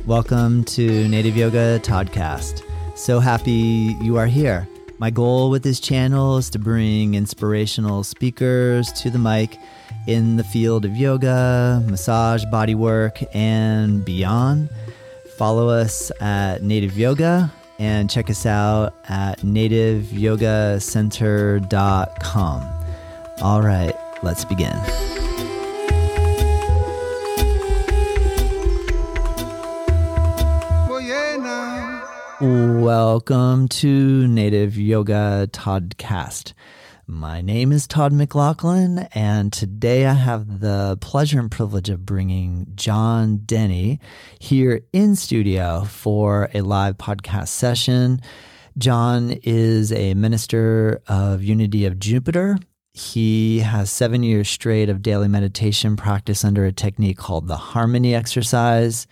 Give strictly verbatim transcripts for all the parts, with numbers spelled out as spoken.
Welcome to Native Yoga Toddcast. So happy you are here. My goal with this channel is to bring inspirational speakers to the mic in the field of yoga, massage, bodywork, and beyond. Follow us at Native Yoga and check us out at native yoga center dot com. All right, let's begin. Welcome to Native Yoga Toddcast. My name is Todd McLaughlin, and today I have the pleasure and privilege of bringing John Denny here in studio for a live podcast session. John is a minister of Unity of Jupiter. He has seven years straight of daily meditation practice under a technique called the Harmony exercise.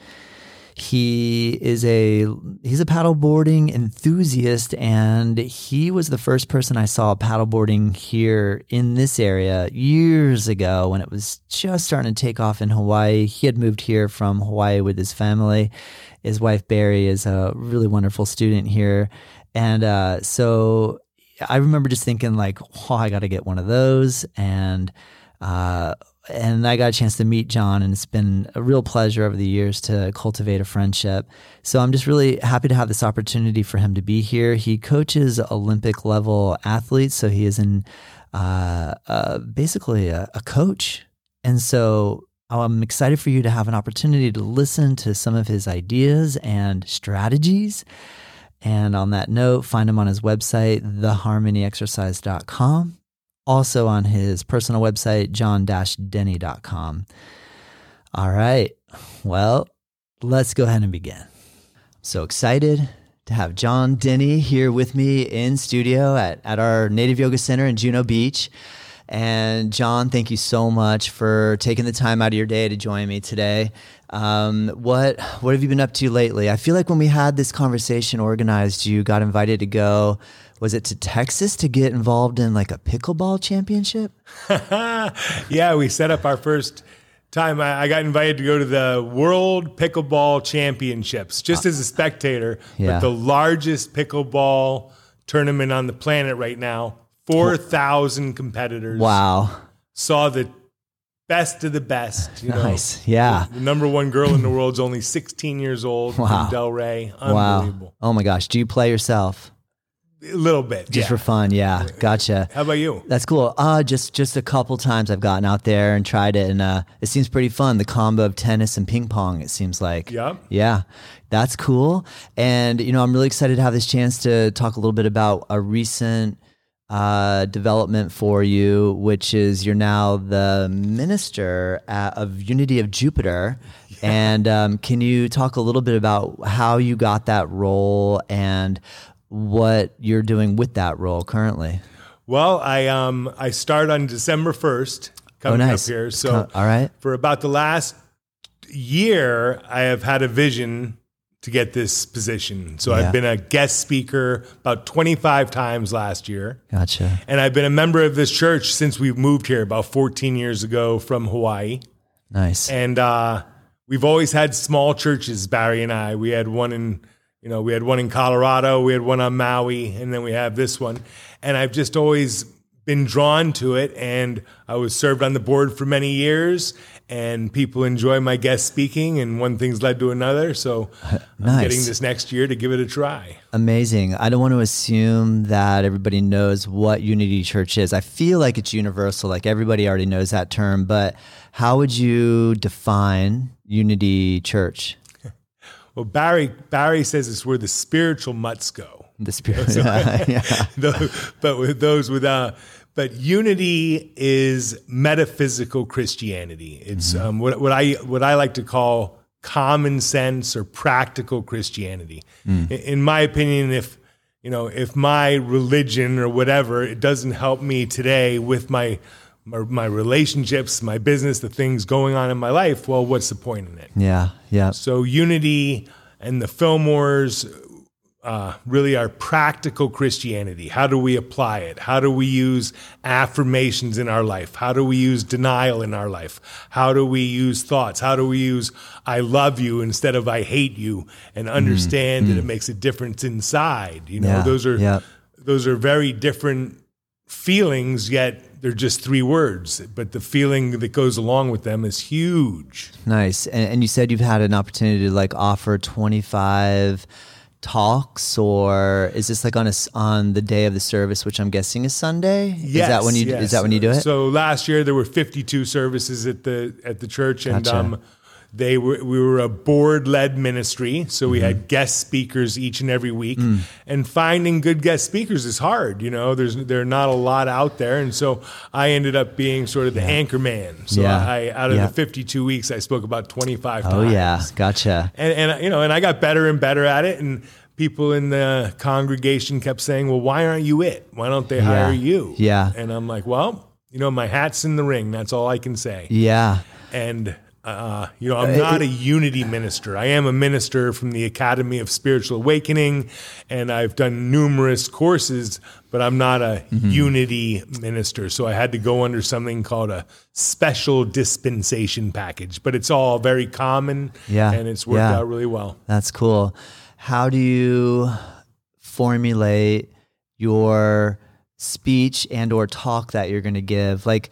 He is a he's a paddleboarding enthusiast, and he was the first person I saw paddleboarding here in this area years ago when it was just starting to take off in Hawaii. He had moved here from Hawaii with his family. His wife, Barry, is a really wonderful student here. And uh, so I remember just thinking like, oh, I got to get one of those. And uh And I got a chance to meet John, and it's been a real pleasure over the years to cultivate a friendship. So I'm just really happy to have this opportunity for him to be here. He coaches Olympic level athletes, so he is in uh, uh, basically a, a coach. And so I'm excited for you to have an opportunity to listen to some of his ideas and strategies. And on that note, find him on his website, the harmony exercise dot com. Also on his personal website, john dash denny dot com. All right. Well, let's go ahead and begin. So excited to have John Denny here with me in studio at, at our Native Yoga Center in Juno Beach. And John, thank you so much for taking the time out of your day to join me today. Um, what what have you been up to lately? I feel like when we had this conversation organized, you got invited to go, was it to Texas to get involved in like a pickleball championship? Yeah, we set up our first time. I, I got invited to go to the World Pickleball Championships just as a spectator, Yeah. but the largest pickleball tournament on the planet right now. four thousand competitors. Wow. Saw the best of the best. You know, Nice. Yeah. The number one girl in the world is only sixteen years old. Wow. From Delray. Wow. Unbelievable. Oh my gosh. Do you play yourself? A little bit. Just yeah. for fun. Yeah. Gotcha. How about you? That's cool. Uh, just, just a couple times I've gotten out there and tried it, and uh, it seems pretty fun. The combo of tennis and ping pong, it seems like. Yep. Yeah. That's cool. And, you know, I'm really excited to have this chance to talk a little bit about a recent uh, development for you, which is you're now the minister at, of Unity of Jupiter. Yeah. And um, can you talk a little bit about how you got that role and what you're doing with that role currently? Well, I um I start on December first coming oh, nice. up here. So Come, all right. For about the last year, I have had a vision to get this position. So Yeah. I've been a guest speaker about twenty-five times last year. Gotcha. And I've been a member of this church since we moved here about fourteen years ago from Hawaii. Nice. And uh, we've always had small churches, Barry and I. We had one in You know, we had one in Colorado, we had one on Maui, and then we have this one. And I've just always been drawn to it, and I was served on the board for many years, and people enjoy my guest speaking, and one thing's led to another, so Nice. I'm getting this next year to give it a try. Amazing. I don't want to assume that everybody knows what Unity Church is. I feel like it's universal, like everybody already knows that term, but how would you define Unity Church? Well, Barry Barry says it's where the spiritual mutts go. The spirit, So, yeah. those, but with those with uh, but unity is metaphysical Christianity. It's mm-hmm. um, what what I what I like to call common sense or practical Christianity. Mm. In, in my opinion, if you know if my religion or whatever it doesn't help me today with my My, my relationships, my business, the things going on in my life, well, what's the point in it? Yeah, yeah. So Unity and the Fillmores uh, really our practical Christianity. How do we apply it? How do we use affirmations in our life? How do we use denial in our life? How do we use thoughts? How do we use I love you instead of I hate you, and understand mm, that mm. it makes a difference inside? You know, yeah, those are yeah. those are very different feelings, yet they're just three words, but the feeling that goes along with them is huge. Nice. And, and you said you've had an opportunity to like offer twenty-five talks, or is this like on a, on the day of the service, which I'm guessing is Sunday? Yes, is that when you yes. is that when you do it? So last year there were fifty-two services at the at the church, and Gotcha. um, they were we were a board led ministry, so we mm-hmm. had guest speakers each and every week. Mm. And finding good guest speakers is hard. You know, there's there are not a lot out there, and so I ended up being sort of the yeah. anchor man. So yeah. I out of yeah. the fifty-two weeks, I spoke about twenty-five oh, times. Oh yeah, gotcha. And and you know, and I got better and better at it, and people in the congregation kept saying, well, why aren't you it? Why don't they hire yeah. you? Yeah. And I'm like, well, you know, my hat's in the ring. That's all I can say. Yeah. And, uh, you know, I'm not a unity minister. I am a minister from the Academy of Spiritual Awakening, and I've done numerous courses, but I'm not a mm-hmm. unity minister. So I had to go under something called a special dispensation package, but it's all very common yeah. and it's worked yeah. out really well. That's cool. How do you formulate your speech and or talk that you're going to give? Like,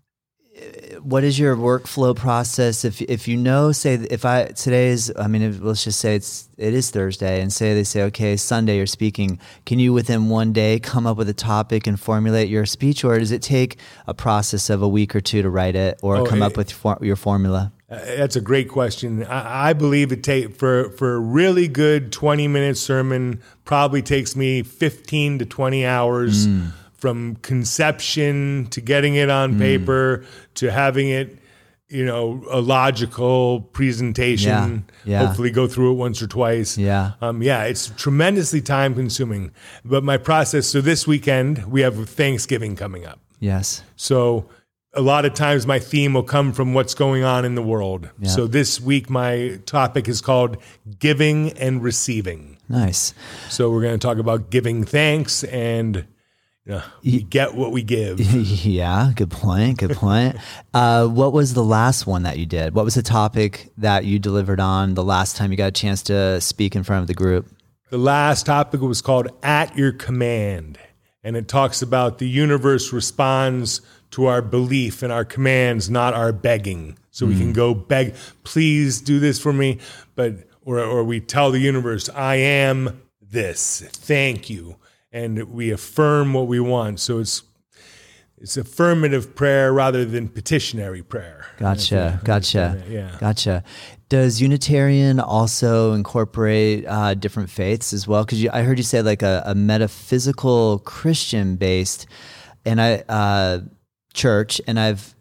what is your workflow process? If if you know, say, if I today is, I mean, if, let's just say it's it is Thursday, and say they say, okay, Sunday you're speaking. Can you within one day come up with a topic and formulate your speech, or does it take a process of a week or two to write it, or oh, come it, up with your, your formula? Uh, that's a great question. I, I believe it take for for a really good twenty minute sermon probably takes me fifteen to twenty hours. Mm. From conception to getting it on mm. paper to having it, you know, a logical presentation, yeah. Yeah. hopefully go through it once or twice. Yeah. Um, yeah, it's tremendously time consuming. But my process, so this weekend we have Thanksgiving coming up. Yes. So a lot of times my theme will come from what's going on in the world. Yeah. So this week my topic is called Giving and Receiving. Nice. So we're going to talk about giving thanks and Yeah, we get what we give. Yeah, good point. Good point. uh, what was the last one that you did? What was the topic that you delivered on the last time you got a chance to speak in front of the group? The last topic was called At Your Command, and it talks about the universe responds to our belief and our commands, not our begging. So we mm. can go beg, please do this for me, but or or we tell the universe, I am this. Thank you. And we affirm what we want. So it's it's affirmative prayer rather than petitionary prayer. Gotcha, gotcha, yeah. gotcha. Does Unitarian also incorporate uh, different faiths as well? Because I heard you say like a, a metaphysical Christian based, and I uh, church, and I've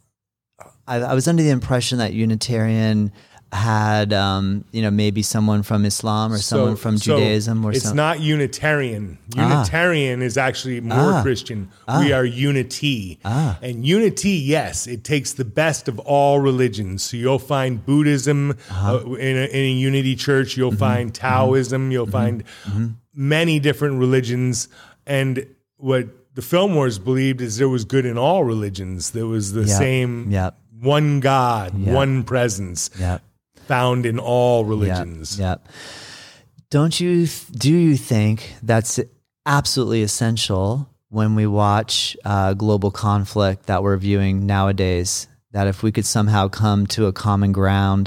I, I was under the impression that Unitarian had, um, you know, maybe someone from Islam or so, someone from so Judaism or it's something. It's not Unitarian. Unitarian ah. is actually more ah. Christian. Ah. We are unity. Ah. And unity, yes, it takes the best of all religions. So you'll find Buddhism uh-huh. uh, in, a, in a unity church. You'll mm-hmm. find Taoism. Mm-hmm. You'll mm-hmm. find mm-hmm. many different religions. And what the Fillmores believed is there was good in all religions. There was the yep. same yep. one God, yep. one presence. Yep. Found in all religions. Yeah. Yep. Don't you, do you think that's absolutely essential when we watch uh, global conflict that we're viewing nowadays, that if we could somehow come to a common ground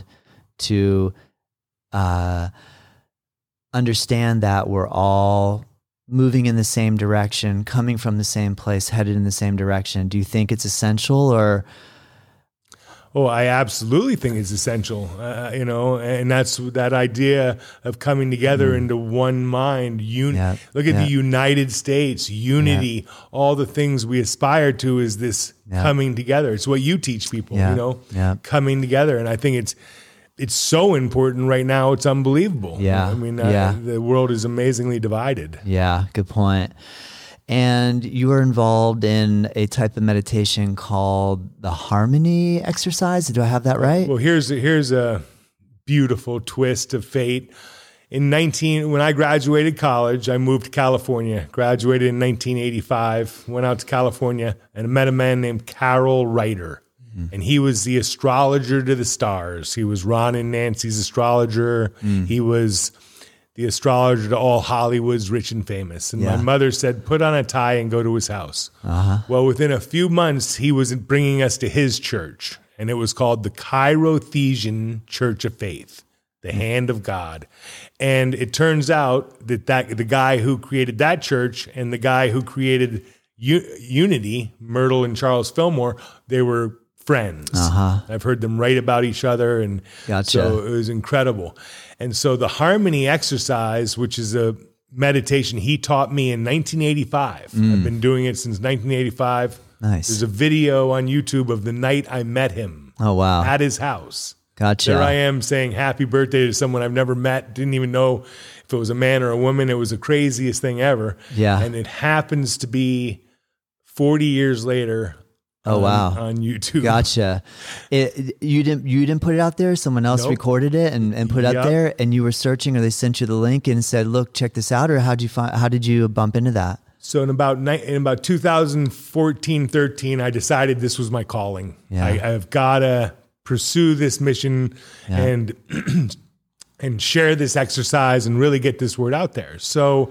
to uh, understand that we're all moving in the same direction, coming from the same place, headed in the same direction, do you think it's essential or... Oh, I absolutely think it's essential, uh, you know, and that's that idea of coming together mm. into one mind. Un- yep. Look at yep. the United States, unity, yep. all the things we aspire to is this yep. coming together. It's what you teach people, yep. you know, yep. coming together. And I think it's it's so important right now. It's unbelievable. Yeah. I mean, yeah. uh, the world is amazingly divided. Yeah, good point. And you are involved in a type of meditation called the harmony exercise. Do I have that right? Well, here's a, here's a beautiful twist of fate. in nineteen when I graduated college, I moved to California. Graduated in nineteen eighty-five. Went out to California and met a man named Carroll Reiter. Mm. And he was the astrologer to the stars. He was Ron and Nancy's astrologer. Mm. He was the astrologer to all Hollywood's rich and famous. And yeah. my mother said, put on a tie and go to his house. Uh-huh. Well, within a few months, he was bringing us to his church. And it was called the Chirothesian Church of Faith, the mm. Hand of God. And it turns out that, that the guy who created that church and the guy who created U- Unity, Myrtle and Charles Fillmore, they were friends. Uh-huh. I've heard them write about each other, and gotcha. So it was incredible. And so the Harmony exercise, which is a meditation he taught me in nineteen eighty-five. Mm. I've been doing it since nineteen eighty-five. Nice. There's a video on YouTube of the night I met him. Oh, wow. At his house. Gotcha. There I am saying happy birthday to someone I've never met, didn't even know if it was a man or a woman. It was the craziest thing ever. Yeah. And it happens to be forty years later. Oh, on, wow. On YouTube. Gotcha. It, it, you didn't you didn't put it out there? Someone else Nope. recorded it and, and put it Yep. out there, and you were searching, or they sent you the link and said, look, check this out, or how'd you find, how did you bump into that? So in about ni- in about two thousand fourteen, thirteen, I decided this was my calling. Yeah. I, I've got to pursue this mission Yeah. and and share this exercise and really get this word out there. So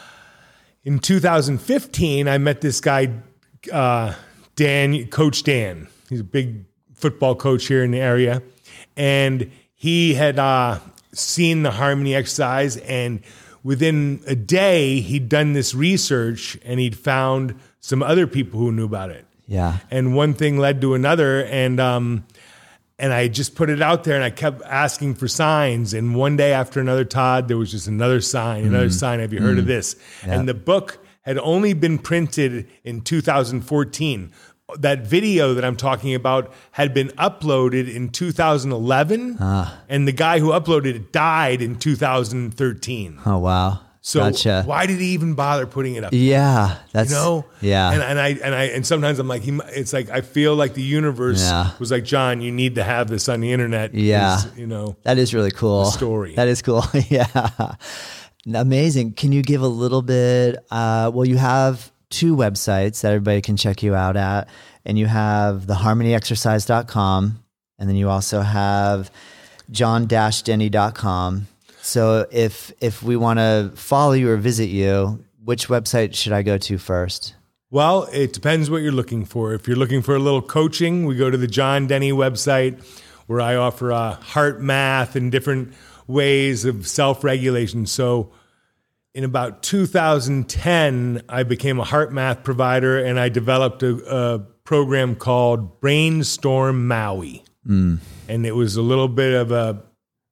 in two thousand fifteen, I met this guy, uh, Dan, Coach Dan. He's a big football coach here in the area. And he had uh, seen the Harmony exercise, and within a day, he'd done this research and he'd found some other people who knew about it. Yeah. And one thing led to another. And, um, and I just put it out there and I kept asking for signs. And one day after another, Todd, there was just another sign, another mm. sign. Have you heard mm. of this? Yep. And the book had only been printed in two thousand fourteen. That video that I'm talking about had been uploaded in two thousand eleven, ah. and the guy who uploaded it died in two thousand thirteen. Oh, wow. So gotcha. Why did he even bother putting it up? Yeah, that's you know, yeah. And, and I and I and sometimes I'm like, he, it's like I feel like the universe yeah. was like, John, you need to have this on the internet. Yeah, you know, that is really cool. The story that is cool. Yeah, amazing. Can you give a little bit? Uh, well, you have two websites that everybody can check you out at, and you have the harmony exercise dot com, and then you also have john dash denny dot com. So if if we want to follow you or visit you, which website should I go to first? Well, it depends what you're looking for. If you're looking for a little coaching, we go to the John Denny website, where I offer uh, heart math and different ways of self-regulation. So in about two thousand ten, I became a heart math provider, and I developed a, a program called Brainstorm Maui. Mm. And it was a little bit of a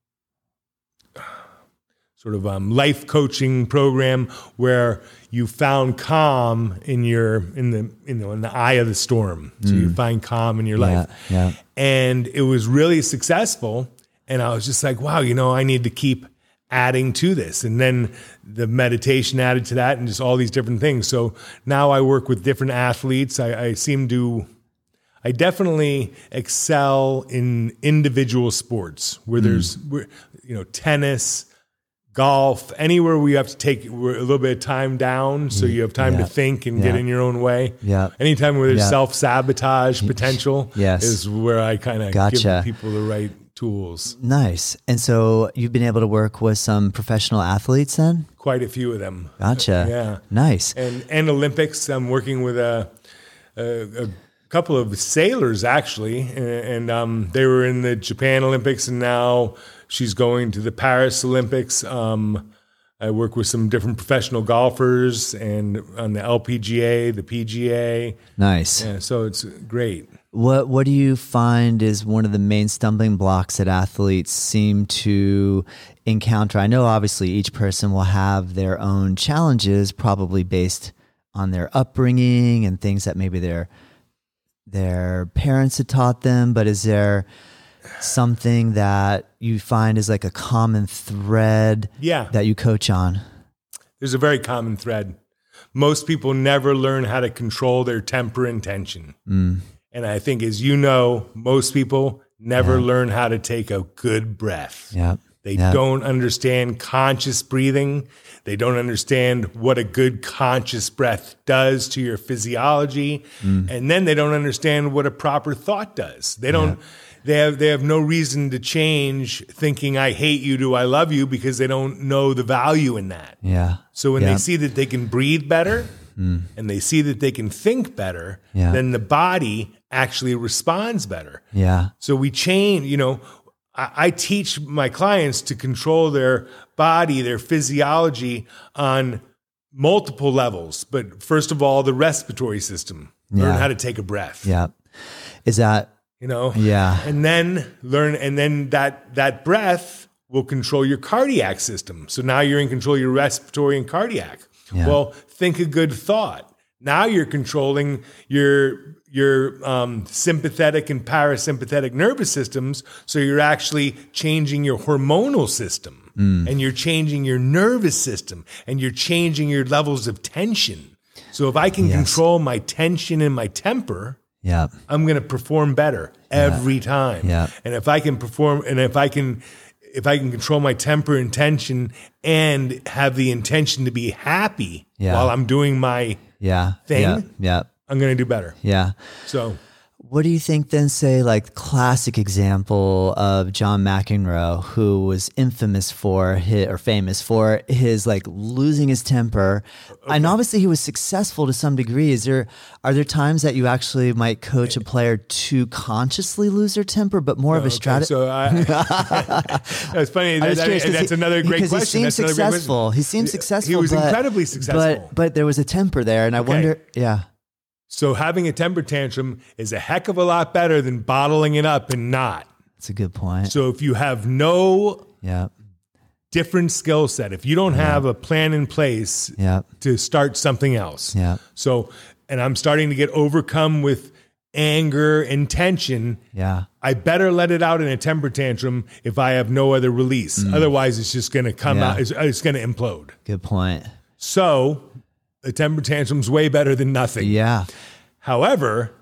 sort of um, life coaching program where you found calm in your in the you know in the eye of the storm. So mm. you find calm in your yeah, life. Yeah. And it was really successful. And I was just like, wow, you know, I need to keep adding to this. And then the meditation added to that, and just all these different things. So now I work with different athletes. I, I seem to, I definitely excel in individual sports where there's, mm. where, you know, tennis, golf, anywhere where you have to take a little bit of time down so you have time yeah. to think and yeah. get in your own way. Yeah. Anytime where there's yeah. self-sabotage potential yes. is where I kind of gotcha. give people the right tools. Nice. And so you've been able to work with some professional athletes then? Quite a few of them. Gotcha. Yeah. Nice. And and Olympics, I'm working with a, a, a couple of sailors actually, and, and um, they were in the Japan Olympics, and now she's going to the Paris Olympics. Um, I work with some different professional golfers and on the L P G A, the P G A. Nice. Yeah, so it's great. What What do you find is one of the main stumbling blocks that athletes seem to encounter? I know obviously each person will have their own challenges, probably based on their upbringing and things that maybe their their parents had taught them, but is there something that you find is like a common thread yeah. that you coach on? There's a very common thread. Most people never learn how to control their temper and tension. Mm. And I think, as you know, most people never yeah. learn how to take a good breath. Yeah. They Yeah. don't understand conscious breathing. They don't understand what a good conscious breath does to your physiology. Mm. And then they don't understand what a proper thought does. They don't, yeah. they have, they have no reason to change thinking I hate you to I love you, because they don't know the value in that. Yeah. So when yeah. they see that they can breathe better mm. and they see that they can think better, yeah. then the body actually responds better. Yeah. So we change, you know, I, I teach my clients to control their body, their physiology on multiple levels. But first of all, the respiratory system, yeah. learn how to take a breath. Yeah. Is that, you know, yeah. And then learn, and then that, that breath will control your cardiac system. So now you're in control of your respiratory and cardiac. Yeah. Well, think a good thought. Now you're controlling your your um, sympathetic and parasympathetic nervous systems. So you're actually changing your hormonal system, mm. and you're changing your nervous system, and you're changing your levels of tension. So if I can yes. control my tension and my temper, yeah. I'm going to perform better every yeah. time. Yeah. And if I can perform, and if I can, if I can control my temper and tension and have the intention to be happy yeah. while I'm doing my yeah. thing, yeah. yeah. I'm going to do better. Yeah. So what do you think then, say, like classic example of John McEnroe, who was infamous for his, or famous for his like losing his temper. Okay. And obviously he was successful to some degree. Is there, are there times that you actually might coach a player to consciously lose their temper, but more oh, of a okay. strategy? So I, it's funny. That, that, that's he, another great because question. He seemed that's successful. He seemed successful. He was but, incredibly successful. But, but there was a temper there. And I okay. wonder, yeah. So having a temper tantrum is a heck of a lot better than bottling it up and not. That's a good point. So if you have no yeah. different skill set, if you don't yeah. have a plan in place yeah. to start something else. Yeah. So, and I'm starting to get overcome with anger and tension. Yeah. I better let it out in a temper tantrum if I have no other release. Mm. Otherwise, it's just going to come yeah. out. It's, it's going to implode. Good point. So a temper tantrum's way better than nothing. Yeah. However,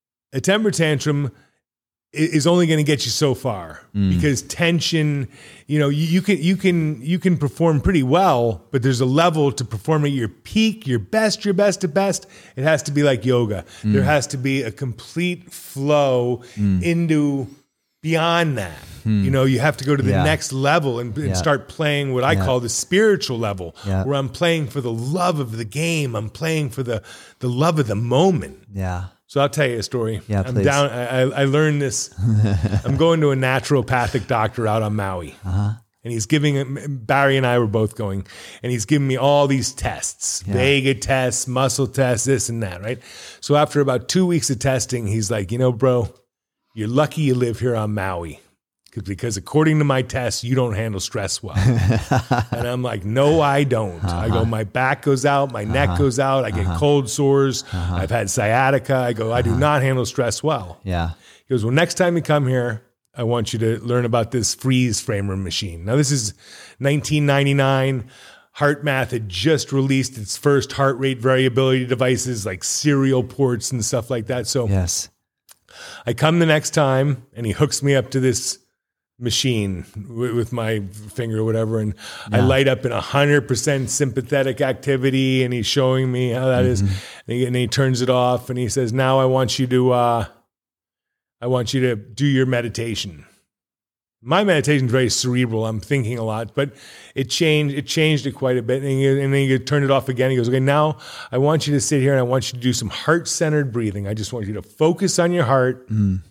a temper tantrum is only going to get you so far mm. because tension, you know, you, you can you can you can perform pretty well, but there's a level to perform at your peak, your best, your best at best. It has to be like yoga. Mm. There has to be a complete flow mm. into beyond that. Hmm. You know, you have to go to the yeah. next level and, and yeah. start playing what I yeah. call the spiritual level, yeah. where I'm playing for the love of the game. I'm playing for the, the love of the moment. Yeah. So I'll tell you a story. Yeah, I'm please. down. I, I learned this. I'm going to a naturopathic doctor out on Maui. Uh-huh. And he's giving, Barry and I were both going, and he's giving me all these tests, yeah. Vega tests, muscle tests, this and that, right? So after about two weeks of testing, he's like, you know, bro, you're lucky you live here on Maui. Because according to my tests, you don't handle stress well. And I'm like, no, I don't. Uh-huh. I go, my back goes out, my uh-huh. neck goes out, I get uh-huh. cold sores, uh-huh. I've had sciatica. I go, I do uh-huh. not handle stress well. Yeah. He goes, well, next time you come here, I want you to learn about this freeze framer machine. Now, this is nineteen ninety-nine. HeartMath had just released its first heart rate variability devices, like serial ports and stuff like that. So yes. I come the next time, and he hooks me up to this machine with, with my finger or whatever, and yeah. I light up in one hundred percent sympathetic activity, and he's showing me how that mm-hmm. is. And he, and he turns it off, and he says, now I want you to uh, I want you to do your meditation. My meditation is very cerebral. I'm thinking a lot, but it changed. It changed it quite a bit, and, he, and then he turned it off again. He goes, "Okay, now I want you to sit here, and I want you to do some heart-centered breathing. I just want you to focus on your heart. Mm.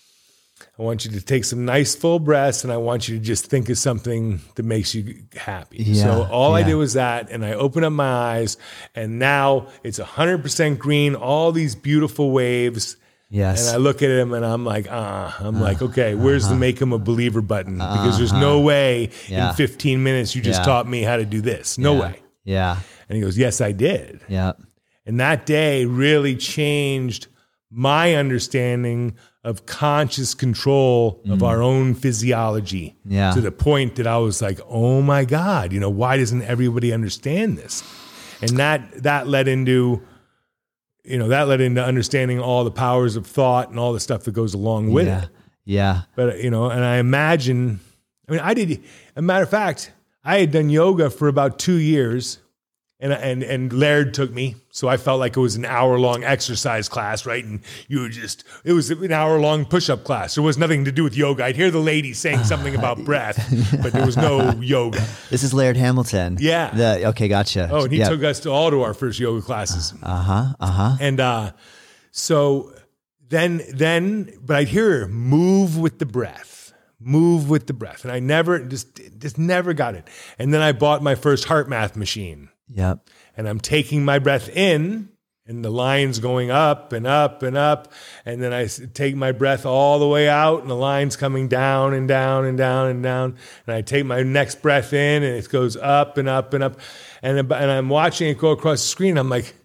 I want you to take some nice full breaths, and I want you to just think of something that makes you happy." Yeah, so all yeah. I did was that, and I opened up my eyes, and now it's one hundred percent green. All these beautiful waves. Yes. And I look at him and I'm like, ah, uh, I'm uh, like, okay, where's uh-huh. the make him a believer button? Because there's no way yeah. in fifteen minutes you just yeah. taught me how to do this. No yeah. way. Yeah. And he goes, yes, I did. Yeah. And that day really changed my understanding of conscious control mm. of our own physiology yeah. to the point that I was like, oh my God, you know, why doesn't everybody understand this? And that that led into... You know, that led into understanding all the powers of thought and all the stuff that goes along with yeah. it. Yeah. But, you know, and I imagine, I mean, I did, a matter of fact, I had done yoga for about two years and, and, and Laird took me. So I felt like it was an hour long exercise class, right? And you were just, it was an hour long push-up class. There was nothing to do with yoga. I'd hear the lady saying something about breath, but there was no yoga. This is Laird Hamilton. Yeah. The, okay. Gotcha. Oh, and he yep. took us to all to our first yoga classes. Uh-huh. Uh-huh. And, uh, so then, then, but I'd hear her move with the breath. Move with the breath. And I never, just just never got it. And then I bought my first heart math machine. Yep. And I'm taking my breath in and the line's going up and up and up. And then I take my breath all the way out and the line's coming down and down and down and down. And I take my next breath in and it goes up and up and up. And, and I'm watching it go across the screen. I'm like,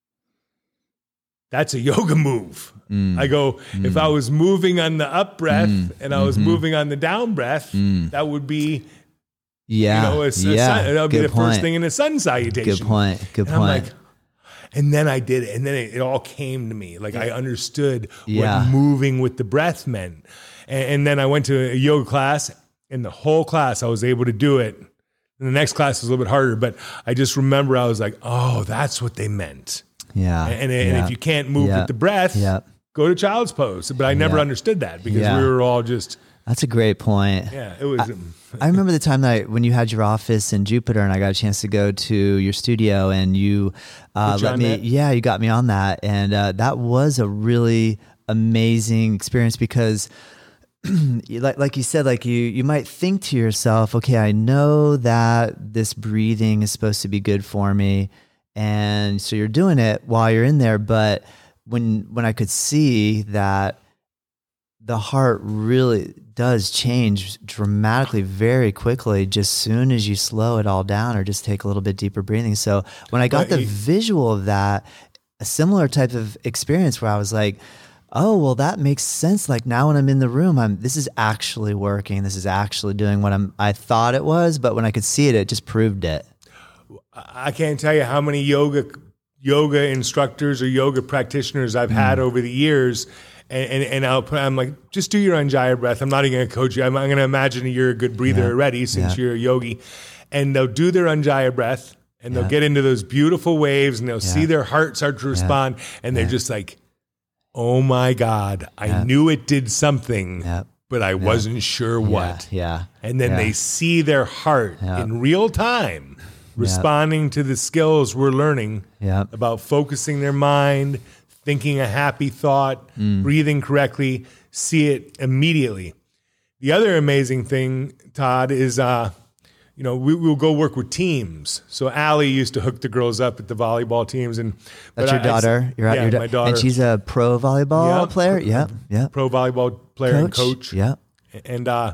that's a yoga move. Mm. I go, mm. if I was moving on the up breath mm. and I was mm-hmm. moving on the down breath, mm. that would be, yeah, you know, a, a yeah. sun, that would Good be the point. first thing in a sun salutation. Good point. Good and point. I'm like, and then I did it, and then it, it all came to me. Like I understood yeah. what moving with the breath meant. And, and then I went to a yoga class, and the whole class I was able to do it. And the next class was a little bit harder, but I just remember I was like, oh, that's what they meant. Yeah. And, and, yeah. and if you can't move yeah. with the breath, yeah. go to child's pose. But I never yeah. understood that because yeah. we were all just. That's a great point. Yeah, it was. I, I remember the time that I, when you had your office in Jupiter and I got a chance to go to your studio and you uh, let me, that? yeah, you got me on that. And uh, that was a really amazing experience because like, like you said, like you, you might think to yourself, okay, I know that this breathing is supposed to be good for me. And so you're doing it while you're in there. But when, when I could see that the heart really does change dramatically very quickly just soon as you slow it all down or just take a little bit deeper breathing. So when I got the visual of that, a similar type of experience where I was like, oh, well, that makes sense. Like now when I'm in the room, I'm, this is actually working. This is actually doing what I'm, I thought it was, but when I could see it, it just proved it. I can't tell you how many yoga, yoga instructors or yoga practitioners I've mm. had over the years. And, and, and I'll put, I'm like, just do your Ujjayi breath. I'm not even going to coach you. I'm, I'm going to imagine you're a good breather yeah. already since yeah. you're a yogi. And they'll do their Ujjayi breath and they'll yeah. get into those beautiful waves and they'll yeah. see their heart start to respond. Yeah. And they're yeah. just like, oh my God, I yeah. knew it did something, yeah. but I yeah. wasn't sure what. Yeah. yeah. And then yeah. they see their heart yeah. in real time responding yeah. to the skills we're learning yeah. about focusing their mind, thinking a happy thought, mm. breathing correctly, see it immediately. The other amazing thing, Todd, is, uh, you know, we, we'll go work with teams. So Allie used to hook the girls up at the volleyball teams. And That's your I, daughter? You're yeah, your da- my daughter. And she's a pro volleyball yep. player? Yeah, yeah. Pro volleyball player coach. and coach. Yeah. And uh,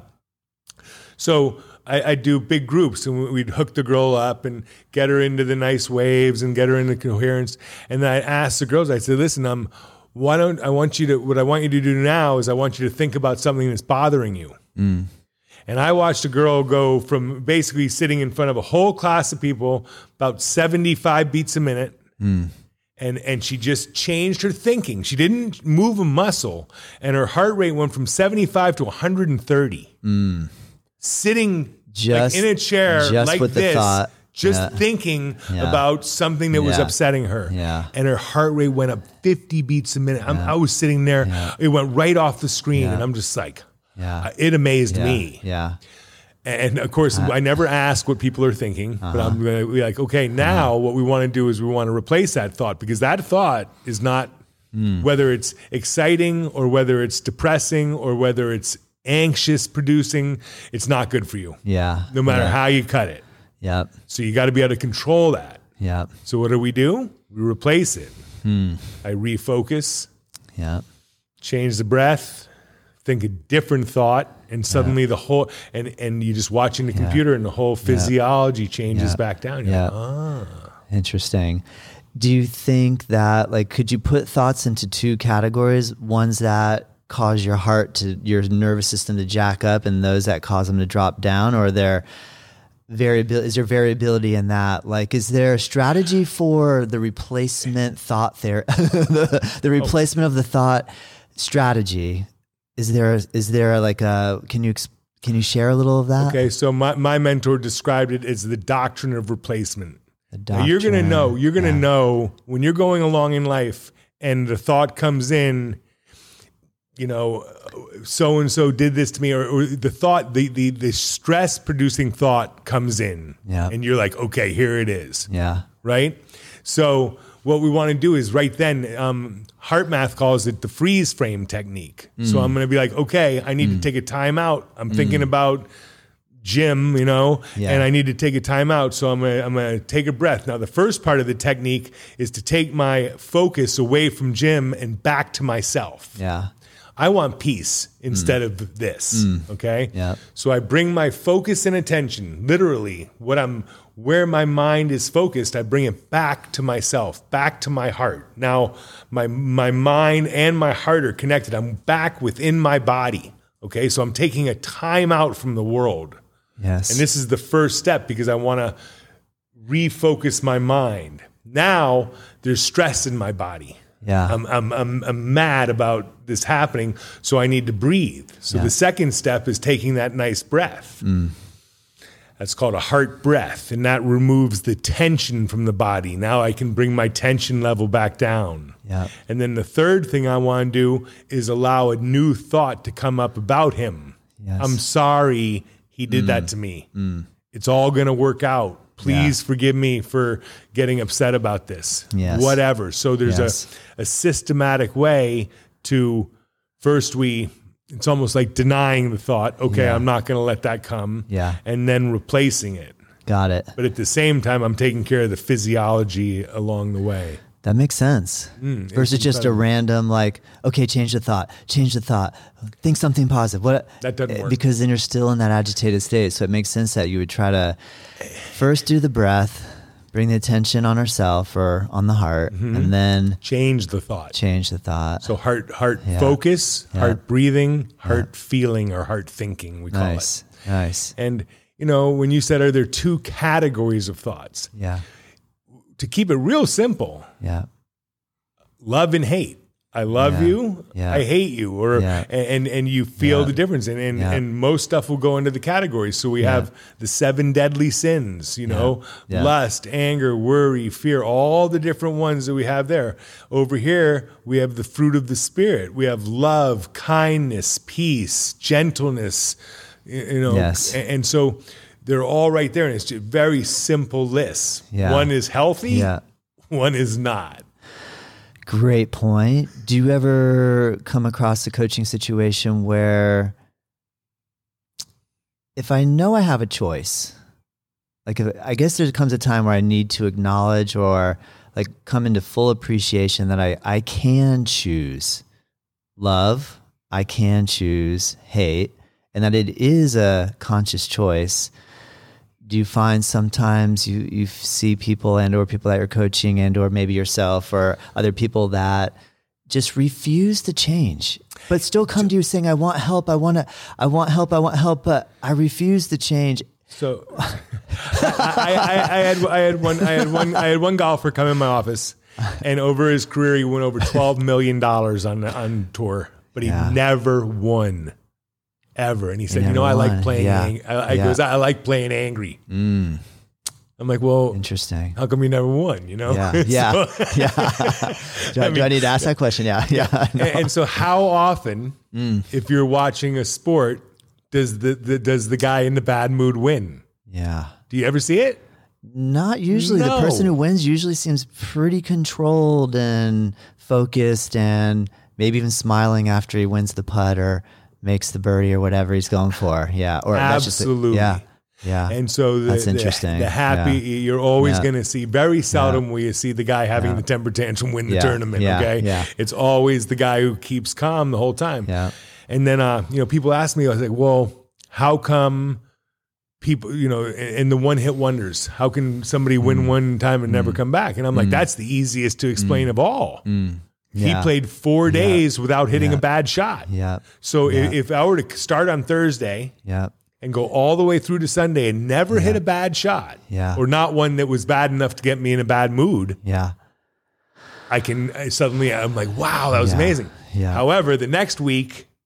so I, I do big groups, and we'd hook the girl up and get her into the nice waves and get her into coherence. And then I ask the girls, I said, listen, um, why don't I want you to, what I want you to do now is I want you to think about something that's bothering you. Mm. And I watched a girl go from basically sitting in front of a whole class of people, about seventy-five beats a minute. Mm. And, and she just changed her thinking. She didn't move a muscle, and her heart rate went from seventy-five to one hundred thirty. Mm. Sitting just, like in a chair like with this, the thought. just yeah. thinking yeah. about something that was yeah. upsetting her. Yeah. And her heart rate went up fifty beats a minute. I'm, yeah. I was sitting there. Yeah. It went right off the screen, yeah. and I'm just like, yeah. uh, it amazed yeah. me. Yeah. And of course, uh, I never ask what people are thinking, uh-huh. but I'm going to be like, okay, now uh-huh. what we want to do is we want to replace that thought, because that thought is not, mm. whether it's exciting or whether it's depressing or whether it's anxious producing, it's not good for you. Yeah. No matter yeah. how you cut it. Yep. So you got to be able to control that. Yep. So what do we do? We replace it. Hmm. I refocus. Yep. Change the breath. Think a different thought, and suddenly yeah. the whole and and you just watching the yeah. computer, and the whole physiology yeah. changes yeah. back down. You're yeah. like, ah. Interesting. Do you think that, like, could you put thoughts into two categories? Ones that cause your heart to, your nervous system to jack up, and those that cause them to drop down? Or are there variability? Is there variability in that? Like, is there a strategy for the replacement thought there? the, the replacement oh. of the thought strategy? Is there, is there like a, can you, Can you share a little of that? Okay, so my, my mentor described it as the doctrine of replacement. The Now, you're going to doctrine. know, you're going to Yeah. know when you're going along in life and the thought comes in, you know, so-and-so did this to me, or, or the thought, the, the, the stress producing thought comes in Yeah. and you're like, okay, here it is. Yeah. Right? So what we want to do is right then, um, Heart Math calls it the freeze frame technique. Mm. So I'm going to be like, okay, I need mm. to take a time out. I'm mm. thinking about Jim, you know, Yeah. and I need to take a time out. So I'm going to I'm going to take a breath. Now, the first part of the technique is to take my focus away from Jim and back to myself. Yeah. I want peace instead mm. of this. Mm. Okay. Yeah. So I bring my focus and attention, literally what I'm, where my mind is focused, I bring it back to myself, back to my heart. Now my, my mind and my heart are connected. I'm back within my body. Okay. So I'm taking a time out from the world. Yes. And this is the first step because I want to refocus my mind. Now there's stress in my body. Yeah. I'm, I'm, I'm, I'm mad about this happening, so I need to breathe. So Yeah. the second step is taking that nice breath. Mm. That's called a heart breath, and that removes the tension from the body. Now I can bring my tension level back down. Yeah. And then the third thing I want to do is allow a new thought to come up about him. Yes. I'm sorry he did Mm. that to me. Mm. It's all going to work out. Please Yeah. forgive me for getting upset about this. Yes. Whatever. So there's Yes. a, a systematic way to first we, it's almost like denying the thought. Okay, Yeah. I'm not going to let that come. Yeah. And then replacing it. Got it. But at the same time, I'm taking care of the physiology along the way. That makes sense. Mm, Versus it's just a incredible. random like, okay, change the thought, change the thought, think something positive. What? That doesn't work. Because then you're still in that agitated state. So it makes sense that you would try to first do the breath, bring the attention on ourself or on the heart, Mm-hmm. and then Change the thought. change the thought. So heart, heart Yeah. focus, Yeah. heart breathing, heart feeling, or heart thinking, we call Nice. it. Nice. And, you know, when you said, are there two categories of thoughts? Yeah. To keep it real simple, Yeah. love and hate. I love Yeah. you. Yeah. I hate you. Or Yeah. and and you feel Yeah. the difference. And and, Yeah. and most stuff will go into the categories. So we Yeah. have the seven deadly sins, you know, Yeah. lust, anger, worry, fear, all the different ones that we have there. Over here, we have the fruit of the Spirit. We have love, kindness, peace, gentleness, y- you know. Yes. And, and so they're all right there. And it's just very simple lists. Yeah. One is healthy. Yeah. One is not. Great point. Do you ever come across a coaching situation where if I know I have a choice, like if, I guess there comes a time where I need to acknowledge or like come into full appreciation that I, I can choose love, I can choose hate, and that it is a conscious choice. Do you find sometimes you, you see people and or people that you're coaching and or maybe yourself or other people that just refuse to change, but still come to you saying, I want help, I want to, I want help, I want help, but I refuse to change. So I, I, I, I had I had one I had one I had one golfer come in my office, and over his career he went over twelve million dollars on on tour, but he Yeah. never won, ever. And he said, He "You know, I never like won. playing. Yeah. ang- I, I Yeah. goes, I like playing angry." Mm, I'm like, "Well, interesting. how come you never won? You know?" Yeah. Yeah. So- yeah. Do I, do I need to ask that question? Yeah. Yeah. I know. and, and so, how often, Mm. if you're watching a sport, does the, the does the guy in the bad mood win? Yeah. Do you ever see it? Not usually. No. The person who wins usually seems pretty controlled and focused and maybe even smiling after he wins the putt or makes the birdie or whatever he's going for. Yeah. Or that's just a- Absolutely. yeah. Yeah. And so the, That's the- interesting. The, happy, Yeah. you're always Yeah. going to see, very seldom will you see the guy having Yeah. the temper tantrum win the Yeah. tournament, Yeah. okay? Yeah. It's always the guy who keeps calm the whole time. Yeah. And then, uh, you know, people ask me, I was like, well, how come people, you know, and the one hit wonders, how can somebody win Mm. one time and never come back? And I'm like, that's the easiest to explain of all. Mm. He Yeah. played four days without hitting Yeah. a bad shot. Yeah. So Yeah. if, if I were to start on Thursday Yeah. and go all the way through to Sunday and never hit a bad shot, Yeah. or not one that was bad enough to get me in a bad mood, Yeah. I can I suddenly, I'm like, wow, that was Yeah. amazing. Yeah. However, the next week,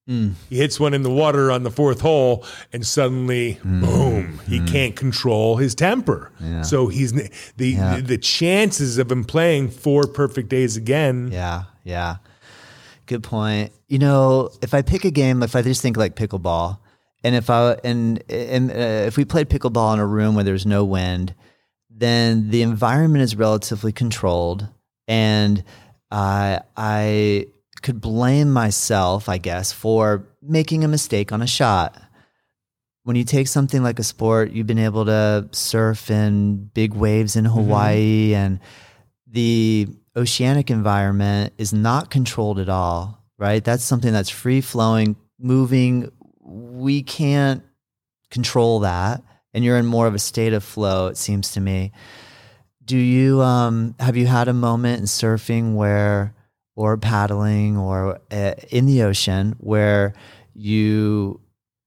Mm. He hits one in the water on the fourth hole, and suddenly, mm. boom, he mm. can't control his temper. Yeah. So he's the yeah. the, the chances of him playing four perfect days again. Yeah, yeah. Good point. You know, if I pick a game, if I just think like pickleball, and if I and, and uh, if we played pickleball in a room where there's no wind, then the environment is relatively controlled, and uh, I could blame myself, I guess, for making a mistake on a shot. When you take something like a sport, you've been able to surf in big waves in Hawaii, mm-hmm. and the oceanic environment is not controlled at all, right? That's something that's free flowing, moving. We can't control that. And you're in more of a state of flow, it seems to me. Do you, um, have you had a moment in surfing where, or paddling or uh, in the ocean where you,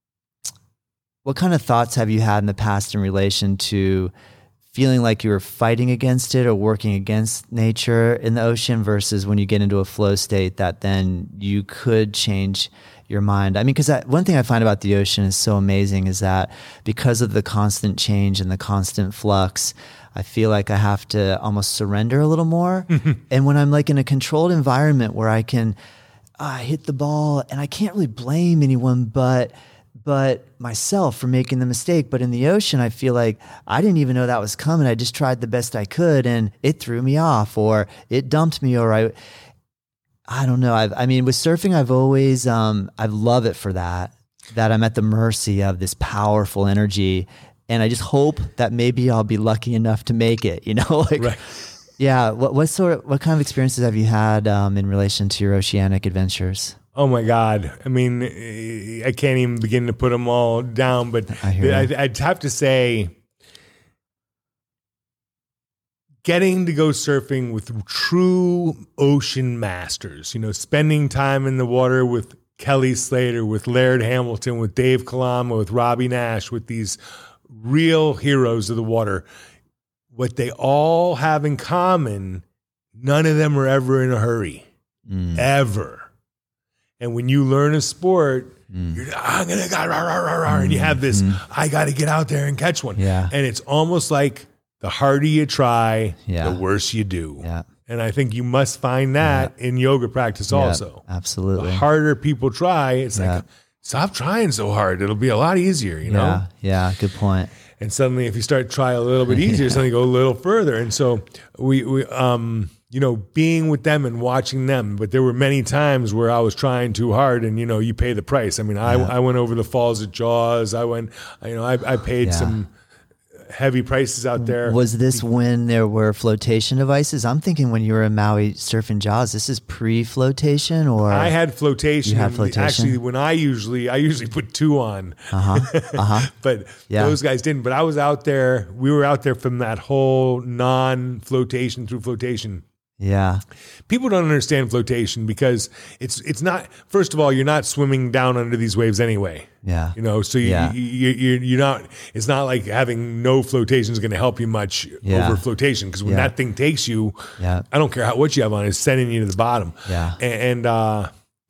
what kind of thoughts have you had in the past in relation to feeling like you were fighting against it or working against nature in the ocean versus when you get into a flow state that then you could change your mind? I mean, because one thing I find about the ocean is so amazing is that because of the constant change and the constant flux, I feel like I have to almost surrender a little more. And when I'm like in a controlled environment where I can uh, hit the ball and I can't really blame anyone but but myself for making the mistake. But in the ocean, I feel like I didn't even know that was coming. I just tried the best I could and it threw me off, or it dumped me, or I, I don't know. I've, I mean, with surfing, I've always, um, I love it for that, that I'm at the mercy of this powerful energy. And I just hope that maybe I'll be lucky enough to make it, you know, like, right. yeah. What, what sort of, what kind of experiences have you had, um, in relation to your oceanic adventures? Oh my God. I mean, I can't even begin to put them all down, but I'd, I'd have to say getting to go surfing with true ocean masters, you know, spending time in the water with Kelly Slater, with Laird Hamilton, with Dave Kalama, with Robbie Nash, with these real heroes of the water. What they all have in common, none of them are ever in a hurry, mm. ever. And when you learn a sport, mm. you're I'm gonna go, rah, rah, rah, rah, and you have this, mm. I got to get out there and catch one. Yeah. And it's almost like the harder you try, yeah. the worse you do. Yeah. And I think you must find that yeah. in yoga practice yeah, also. Absolutely. The harder people try, it's yeah. like, stop trying so hard. It'll be a lot easier, you know? Yeah, yeah, good point. And suddenly if you start to try a little bit easier, yeah. suddenly go a little further. And so we, we um, you know, being with them and watching them, but there were many times where I was trying too hard and, you know, you pay the price. I mean, I, yeah. I went over the falls at Jaws. I went, you know, I, I paid yeah. some heavy prices out there. Was this when there were flotation devices? I'm thinking when you were in Maui surfing Jaws, this is pre-flotation, or I had flotation. You had flotation. Actually, when I usually I usually put two on, uh-huh. Uh-huh. but yeah. those guys didn't. But I was out there. We were out there from that whole non-flotation through flotation. Yeah. People don't understand flotation because it's it's not, first of all, you're not swimming down under these waves anyway. Yeah. You know, so you, yeah. you, you, you're not, it's not like having no flotation is going to help you much yeah. over flotation, because when yeah. that thing takes you, yeah. I don't care how, what you have on, it's sending you to the bottom. Yeah. And, and uh,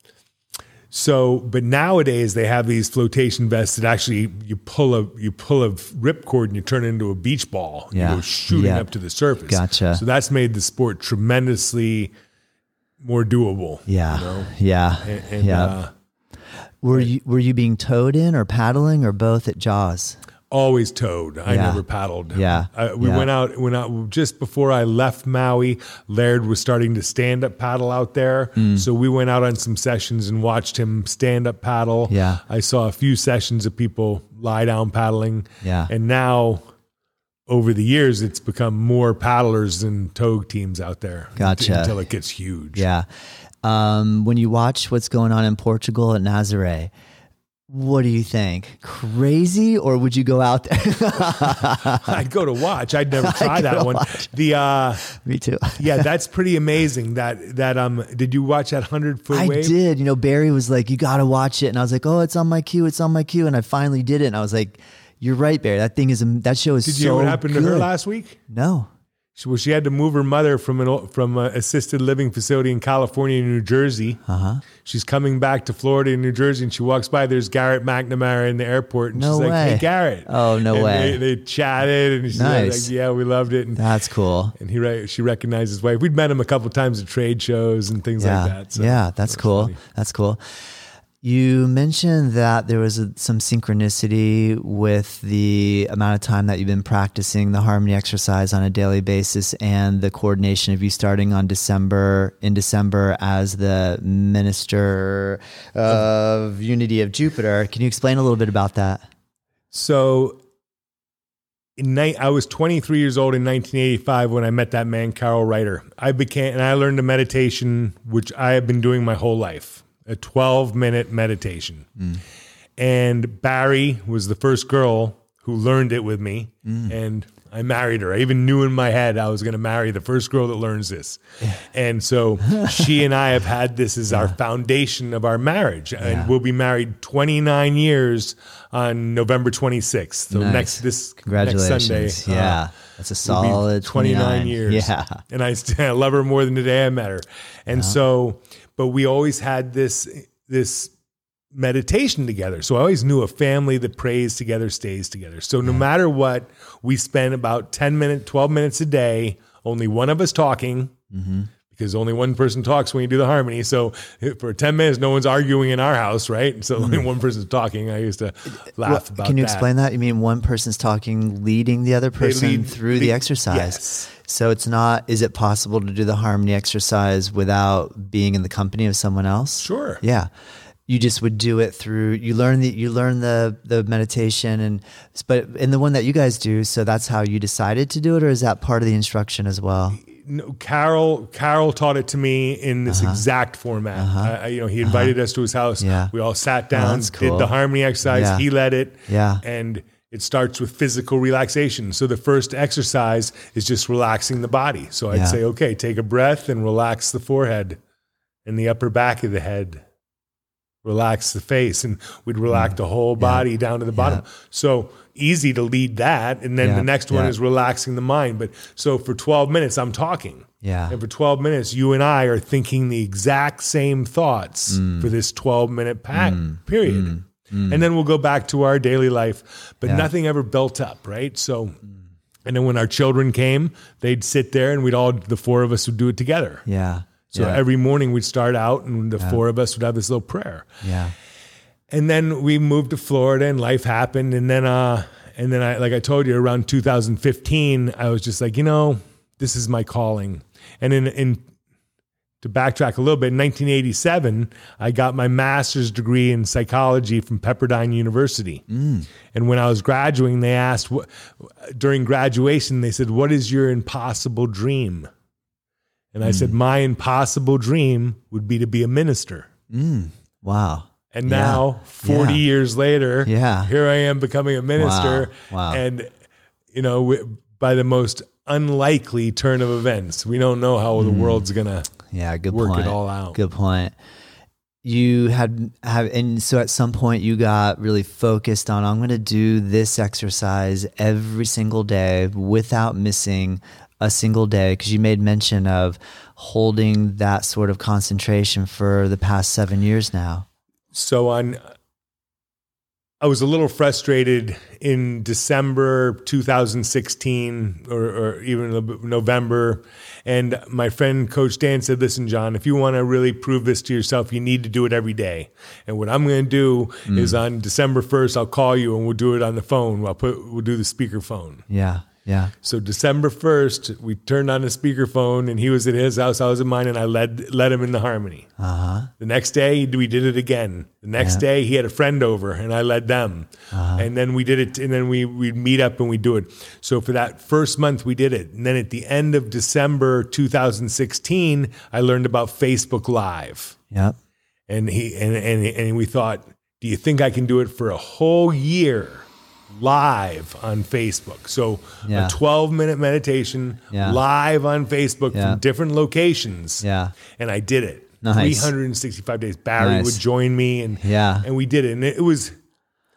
so, but nowadays they have these flotation vests that actually you pull a you pull a ripcord and you turn it into a beach ball. And yeah. you go shooting yeah. up to the surface. Gotcha. So that's made the sport tremendously more doable. Yeah. You know? Yeah. And, and, yeah. Uh, were you were you being towed in or paddling or both at Jaws? Always towed. I yeah. never paddled. Yeah. I, we yeah. went out, went out just before I left Maui. Laird was starting to stand up paddle out there. Mm. So we went out on some sessions and watched him stand up paddle. Yeah. I saw a few sessions of people lie down paddling. Yeah. And now over the years, it's become more paddlers than tow teams out there. Gotcha. Until it gets huge. Yeah. Um, when you watch what's going on in Portugal at Nazaré, what do you think? Crazy, or would you go out there? I'd go to watch. I'd never try that one. Watch. The uh, me too. Yeah, that's pretty amazing. That that um, did you watch that hundred foot I wave? I did. You know, Barry was like, "You got to watch it," and I was like, "Oh, it's on my queue. It's on my queue," and I finally did it. And I was like, "You're right, Barry. That thing is that show is did so." Did you know what happened good. to her last week? No. She, well, she had to move her mother from an from an assisted living facility in California to New Jersey. Uh-huh. She's coming back to Florida and New Jersey, and she walks by. There's Garrett McNamara in the airport, and No she's way. like, "Hey, Garrett!" Oh, no and way. They, they chatted, and she's Nice. like, "Yeah, we loved it." And, That's cool. and he re- she recognized his wife. We'd met him a couple times at trade shows and things Yeah. like that. So yeah, that's that was cool. funny. That's cool. You mentioned that there was a, some synchronicity with the amount of time that you've been practicing the harmony exercise on a daily basis and the coordination of you starting on December in December as the minister of Unity of Jupiter. Can you explain a little bit about that? So in ni- I was twenty-three years old in nineteen eighty-five when I met that man, Carl Reiter. I became, and I learned a meditation, which I have been doing my whole life, a twelve minute meditation. Mm. And Barry was the first girl who learned it with me. Mm. And I married her. I even knew in my head I was going to marry the first girl that learns this. Yeah. And so she and I have had this as yeah. our foundation of our marriage. Yeah. And we'll be married twenty-nine years on November twenty-sixth. So nice. next this Congratulations. next Sunday. Yeah. Uh, That's a solid twenty-nine, twenty-nine years. Yeah. And I, I love her more than the day I met her. And yeah. so, but we always had this, this meditation together. So I always knew a family that prays together stays together. So no yeah. matter what, we spend about ten minutes, twelve minutes a day, only one of us talking, mm-hmm. because only one person talks when you do the harmony. So for ten minutes, no one's arguing in our house, right? So only one person's talking. I used to laugh well, about that. Can you that. explain that? You mean one person's talking, leading the other person lead, through lead, the exercise? Yes. So it's not, is it possible to do the harmony exercise without being in the company of someone else? Sure. Yeah. You just would do it through, you learn the, you learn the, the meditation and, but in the one that you guys do, so that's how you decided to do it, or is that part of the instruction as well? No, Carol, Carol taught it to me in this uh-huh. exact format. Uh-huh. I, you know, he invited uh-huh. us to his house. Yeah. We all sat down, oh, cool. did the harmony exercise. Yeah. He led it. Yeah. And it starts with physical relaxation. So the first exercise is just relaxing the body. So I'd yeah. say, okay, take a breath and relax the forehead and the upper back of the head. Relax the face, and we'd relax mm. the whole body yeah. down to the bottom. Yeah. So easy to lead that. And then yeah. the next one yeah. is relaxing the mind. But so for twelve minutes, I'm talking. Yeah. And for twelve minutes, you and I are thinking the exact same thoughts mm. for this twelve minute pack mm. period. Mm. Mm. And then we'll go back to our daily life, but yeah. nothing ever built up, right? So, and then when our children came, they'd sit there and we'd all, the four of us would do it together. Yeah. So yeah. every morning we'd start out and the yeah. four of us would have this little prayer. Yeah. And then we moved to Florida and life happened. And then, uh, and then I, like I told you, around two thousand fifteen, I was just like, you know, this is my calling. And in, in, to backtrack a little bit, in nineteen eighty-seven, I got my master's degree in psychology from Pepperdine University. Mm. And when I was graduating, they asked, what, during graduation, they said, what is your impossible dream? And I mm. said, my impossible dream would be to be a minister. Mm. Wow. And yeah. now, forty yeah. years later, yeah. here I am becoming a minister. Wow. Wow. And, you know, by the most unlikely turn of events. We don't know how mm. the world's going to yeah, good work point. it all out. Good point. You had, have, and so at some point you got really focused on, I'm going to do this exercise every single day without missing a single day, because you made mention of holding that sort of concentration for the past seven years now. So on, I was a little frustrated in December two thousand sixteen or, or even November. And my friend, Coach Dan, said, listen, John, if you want to really prove this to yourself, you need to do it every day. And what I'm going to do mm. is on December first, I'll call you and we'll do it on the phone. I'll put, we'll do the speakerphone. Yeah. Yeah. So December first, we turned on the speakerphone and he was at his house, I was at mine, and I led led him in the harmony. Uh-huh. The next day, we did it again. The next yeah. day, he had a friend over and I led them. Uh-huh. And then we did it, and then we, we'd meet up and we'd do it. So for that first month, we did it. And then at the end of December two thousand sixteen, I learned about Facebook Live. Yep. And he and, and, and we thought, do you think I can do it for a whole year? Live on Facebook. So yeah. a twelve minute meditation yeah. live on Facebook yeah. from different locations. Yeah. And I did it. Nice. three hundred sixty-five days. Barry nice. would join me and, yeah. and we did it. And it was,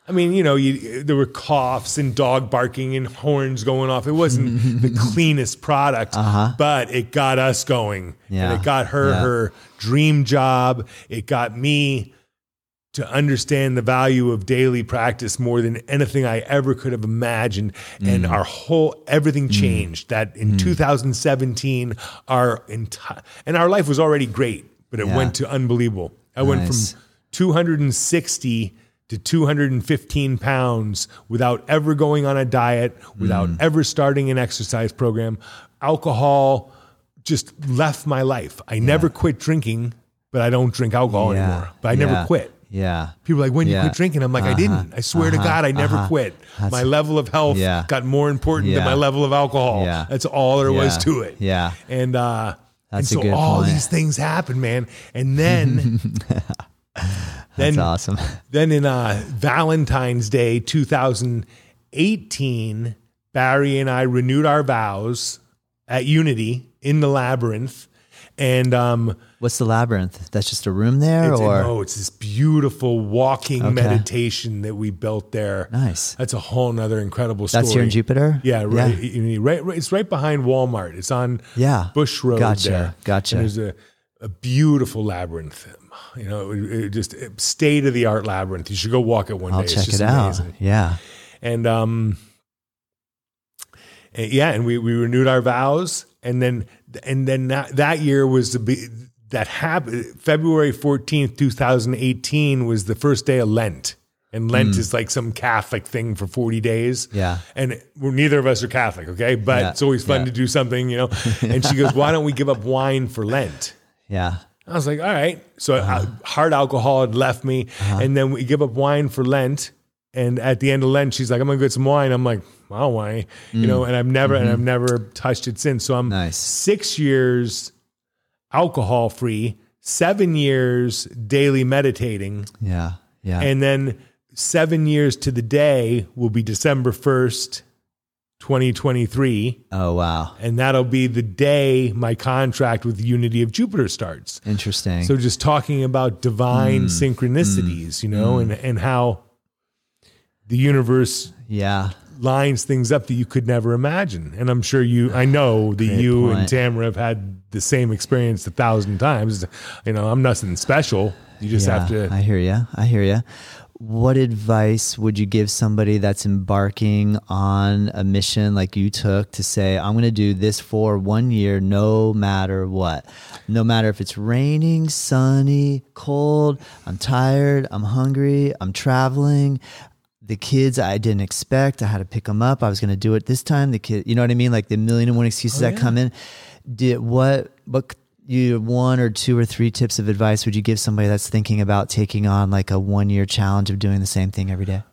I mean, you know, you, there were coughs and dog barking and horns going off. It wasn't the cleanest product, uh-huh. but it got us going. Yeah. And it got her yeah. her dream job. It got me to understand the value of daily practice more than anything I ever could have imagined. Mm. And our whole, everything changed. Mm. That in mm. two thousand seventeen, our entire, and our life was already great, but it yeah. went to unbelievable. I nice. went from two hundred sixty to two hundred fifteen pounds without ever going on a diet, without mm. ever starting an exercise program. Alcohol just left my life. I yeah. never quit drinking, but I don't drink alcohol yeah. anymore. But I yeah. never quit. Yeah. People are like, when yeah. you quit drinking? I'm like, uh-huh. I didn't. I swear uh-huh. to God, I never uh-huh. quit. That's, my level of health yeah. got more important yeah. than my level of alcohol. Yeah. That's all there yeah. was to it. Yeah. And, uh, That's and a so good all point. these things happen, man. And then... That's then, awesome. Then in uh, Valentine's Day two thousand eighteen, Barry and I renewed our vows at Unity in the Labyrinth. And um, what's the Labyrinth? That's just a room there, it's, or no? It's this beautiful walking okay. meditation that we built there. Nice. That's a whole nother incredible story. That's here in Jupiter. Yeah, right. Yeah. Right, right. It's right behind Walmart. It's on yeah. Bush Road. Gotcha. There. Gotcha. And there's a, a beautiful labyrinth. You know, it, it just state of the art labyrinth. You should go walk it one I'll day. check it's just it out. Amazing. Yeah. And um, and yeah, and we we renewed our vows, and then and then that, that year was the be, that happened. February fourteenth, two thousand eighteen was the first day of Lent. And Lent mm. is like some Catholic thing for forty days. Yeah. And we're, neither of us are Catholic, okay? But yeah. it's always fun yeah. to do something, you know? And she goes, why don't we give up wine for Lent? Yeah. I was like, all right. So uh-huh. hard alcohol had left me. Uh-huh. And then we give up wine for Lent. And at the end of Lent, she's like, I'm going to get some wine. I'm like, well, why? Mm. You know, and I've never, mm-hmm. and I've never touched it since. So I'm nice. six years alcohol free, seven years daily meditating. Yeah. Yeah. And then seven years to the day will be December first, twenty twenty-three. Oh, wow. And that'll be the day my contract with Unity of Jupiter starts. Interesting. So just talking about divine mm. synchronicities, mm. you know, mm. and, and how the universe yeah. lines things up that you could never imagine. And I'm sure you, I know that Great you point. and Tamara have had the same experience a thousand times. You know, I'm nothing special. You just yeah, have to. I hear you. I hear you. What advice would you give somebody that's embarking on a mission like you took to say, I'm going to do this for one year, no matter what, no matter if it's raining, sunny, cold, I'm tired, I'm hungry, I'm traveling, the kids I didn't expect, I had to pick them up. I was going to do it this time. The kid, you know what I mean? Like the million and one excuses oh, that yeah. come in. Did what, what, you one or two or three tips of advice would you give somebody that's thinking about taking on like a one year challenge of doing the same thing every day?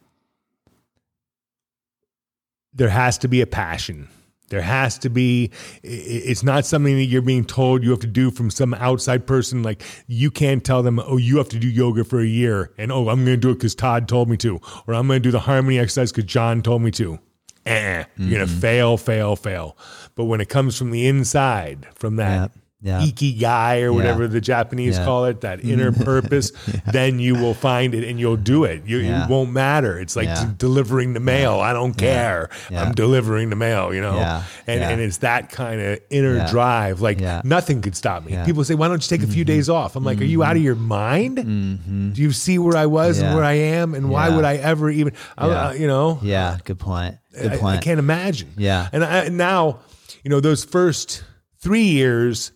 There has to be a passion. There has to be, it's not something that you're being told you have to do from some outside person. Like you can't tell them, oh, you have to do yoga for a year. And, oh, I'm going to do it because Todd told me to. Or I'm going to do the harmony exercise because John told me to. Eh, mm-hmm. You're going to fail, fail, fail. But when it comes from the inside, from that, yep. Yeah. ikigai or whatever yeah. the Japanese yeah. call it, that inner purpose, yeah. then you will find it and you'll do it. You, yeah. It won't matter. It's like yeah. d- delivering the mail. Yeah. I don't care. Yeah. I'm delivering the mail, you know? Yeah. And yeah. and it's that kind of inner yeah. drive. Like yeah. nothing could stop me. Yeah. People say, why don't you take a few mm-hmm. days off? I'm like, mm-hmm. are you out of your mind? Mm-hmm. Do you see where I was yeah. and where I am? And why yeah. would I ever even, I, yeah. uh, you know? Yeah. Good point. Good I, point. I can't imagine. Yeah. And I, now, you know, those first three years,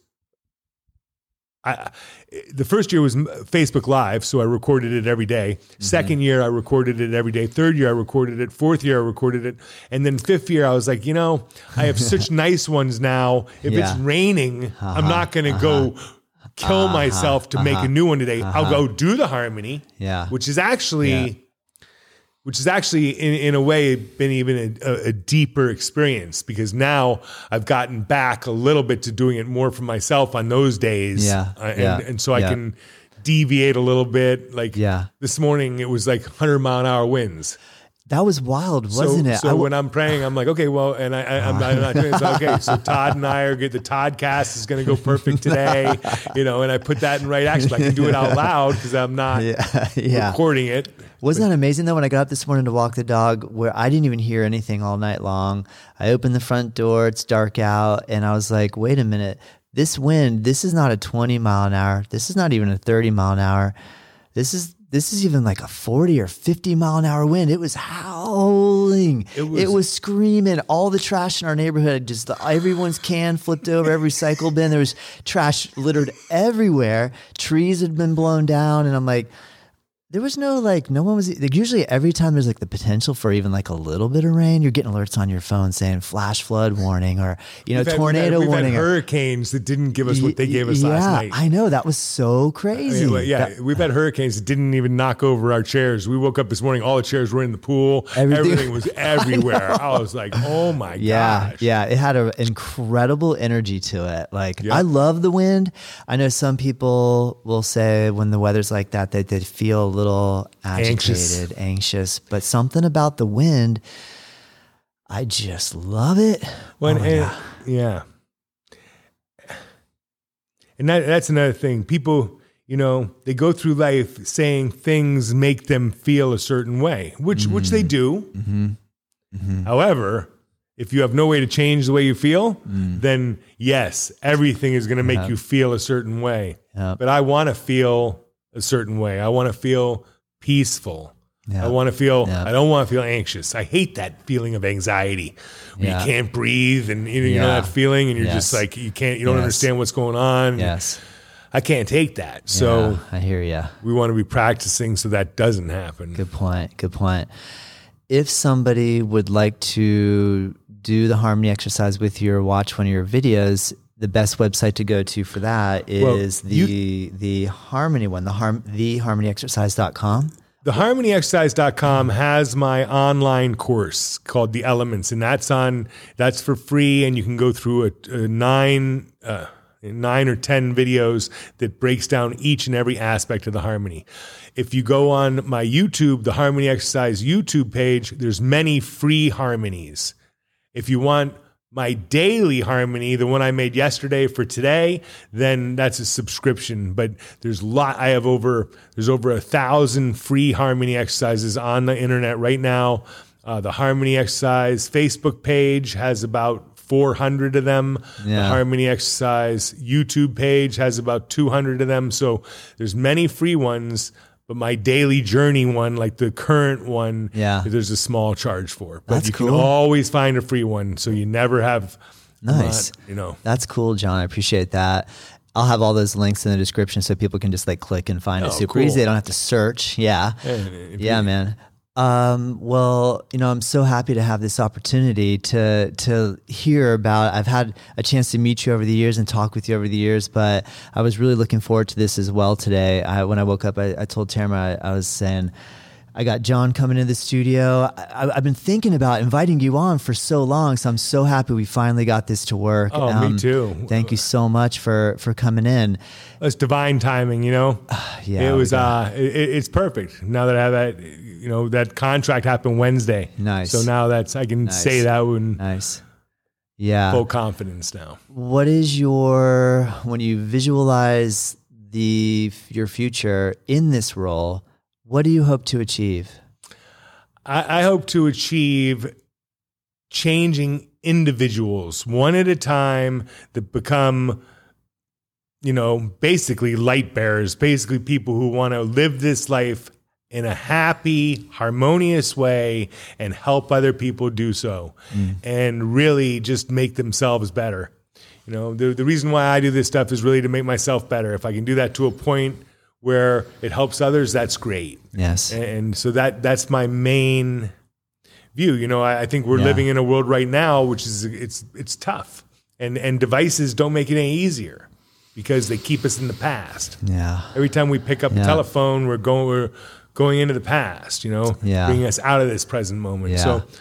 I, the first year was Facebook Live, so I recorded it every day. Mm-hmm. Second year, I recorded it every day. Third year, I recorded it. Fourth year, I recorded it. And then fifth year, I was like, you know, I have such nice ones now. If yeah. it's raining, uh-huh. I'm not going to uh-huh. go kill uh-huh. myself to uh-huh. make a new one today. Uh-huh. I'll go do the harmony, yeah. which is actually... Yeah. Which is actually, in, in a way, been even a, a deeper experience because now I've gotten back a little bit to doing it more for myself on those days. Yeah, uh, and, yeah, and so I yeah. can deviate a little bit. Like yeah. this morning, it was like one hundred mile an hour winds. That was wild, wasn't so, it? So I w- when I'm praying, I'm like, okay, well, and I, I, I'm, I'm not doing this. Okay, so Todd and I are good. The Toddcast is going to go perfect today, you know, and I put that in right action. I can do it out loud because I'm not yeah, yeah. recording it. Wasn't that amazing though? When I got up this morning to walk the dog, where I didn't even hear anything all night long. I opened the front door, it's dark out, and I was like, wait a minute, this wind, this is not a twenty mile an hour. This is not even a thirty mile an hour. This is This is even like a forty or fifty mile an hour wind. It was howling. It was, it was screaming. All the trash in our neighborhood, just the, everyone's can flipped over, every recycle bin. There was trash littered everywhere. Trees had been blown down. And I'm like, there was no like, no one was, like, usually every time there's like the potential for even like a little bit of rain, you're getting alerts on your phone saying flash flood warning or, you know, we've tornado had, we've had, we've warning. Had hurricanes that didn't give us what they gave us yeah, last night. I know. That was so crazy. I mean, yeah, that, we've had hurricanes that didn't even knock over our chairs. We woke up this morning, all the chairs were in the pool. Everything, Everything was everywhere. I, I was like, oh my yeah, gosh. Yeah, it had an incredible energy to it. Like, yep. I love the wind. I know some people will say when the weather's like that, that they feel a little agitated, anxious. anxious, but something about the wind, I just love it. Well, oh, and, yeah. yeah. And that, that's another thing. People, you know, they go through life saying things make them feel a certain way, which mm-hmm. which they do. Mm-hmm. Mm-hmm. However, if you have no way to change the way you feel, mm. then yes, everything is going to make yep. you feel a certain way. Yep. But I want to feel a certain way. I want to feel peaceful. Yep. I want to feel, yep. I don't want to feel anxious. I hate that feeling of anxiety where yep. you can't breathe and you know, yeah. you know that feeling and you're yes. just like, you can't, you don't yes. understand what's going on. Yes. I can't take that. So yeah, I hear you. We want to be practicing so that doesn't happen. Good point. Good point. If somebody would like to do the harmony exercise with you or watch one of your videos, the best website to go to for that is well, the you, the harmony one, the harm the harmony exercise dot com. The harmony exercise dot com has my online course called The Elements, and that's on that's for free, and you can go through a, a nine uh, nine or ten videos that breaks down each and every aspect of the harmony. If you go on my YouTube, the Harmony Exercise YouTube page, there's many free harmonies. If you want my daily harmony, the one I made yesterday for today, then that's a subscription. But there's a lot. I have over there's over a thousand free harmony exercises on the internet right now. Uh, the Harmony Exercise Facebook page has about four hundred of them. Yeah. The Harmony Exercise YouTube page has about two hundred of them. So there's many free ones. But my daily journey one, like the current one, yeah. there's a small charge for. But That's you cool. can always find a free one, so you never have. Nice. Not, you know. That's cool, John. I appreciate that. I'll have all those links in the description so people can just like click and find oh, it super cool. easy. They don't have to search. Yeah. Hey, yeah, you, man. Um, well, you know, I'm so happy to have this opportunity to to hear about. I've had a chance to meet you over the years and talk with you over the years, but I was really looking forward to this as well today. I, when I woke up, I, I told Tamara, I, I was saying, I got John coming into the studio. I, I've been thinking about inviting you on for so long, so I'm so happy we finally got this to work. Oh, um, me too. Thank you so much for for coming in. It's divine timing, you know. yeah, it was. Uh, it, it's perfect. Now that I have that, you know, that contract happened Wednesday. Nice. So now that's I can nice. say that with nice. Yeah. full confidence now. What is your when you visualize the your future in this role? What do you hope to achieve? I, I hope to achieve changing individuals one at a time that become, you know, basically light bearers, basically people who want to live this life in a happy, harmonious way and help other people do so mm. and really just make themselves better. You know, the, the reason why I do this stuff is really to make myself better. If I can do that to a point where it helps others, that's great. Yes. And so that that's my main view. You know, I, I think we're yeah. living in a world right now, which is, it's it's tough. And and devices don't make it any easier because they keep us in the past. Yeah. Every time we pick up yeah. a telephone, we're going, we're going into the past, you know, yeah. bringing us out of this present moment. Yeah. So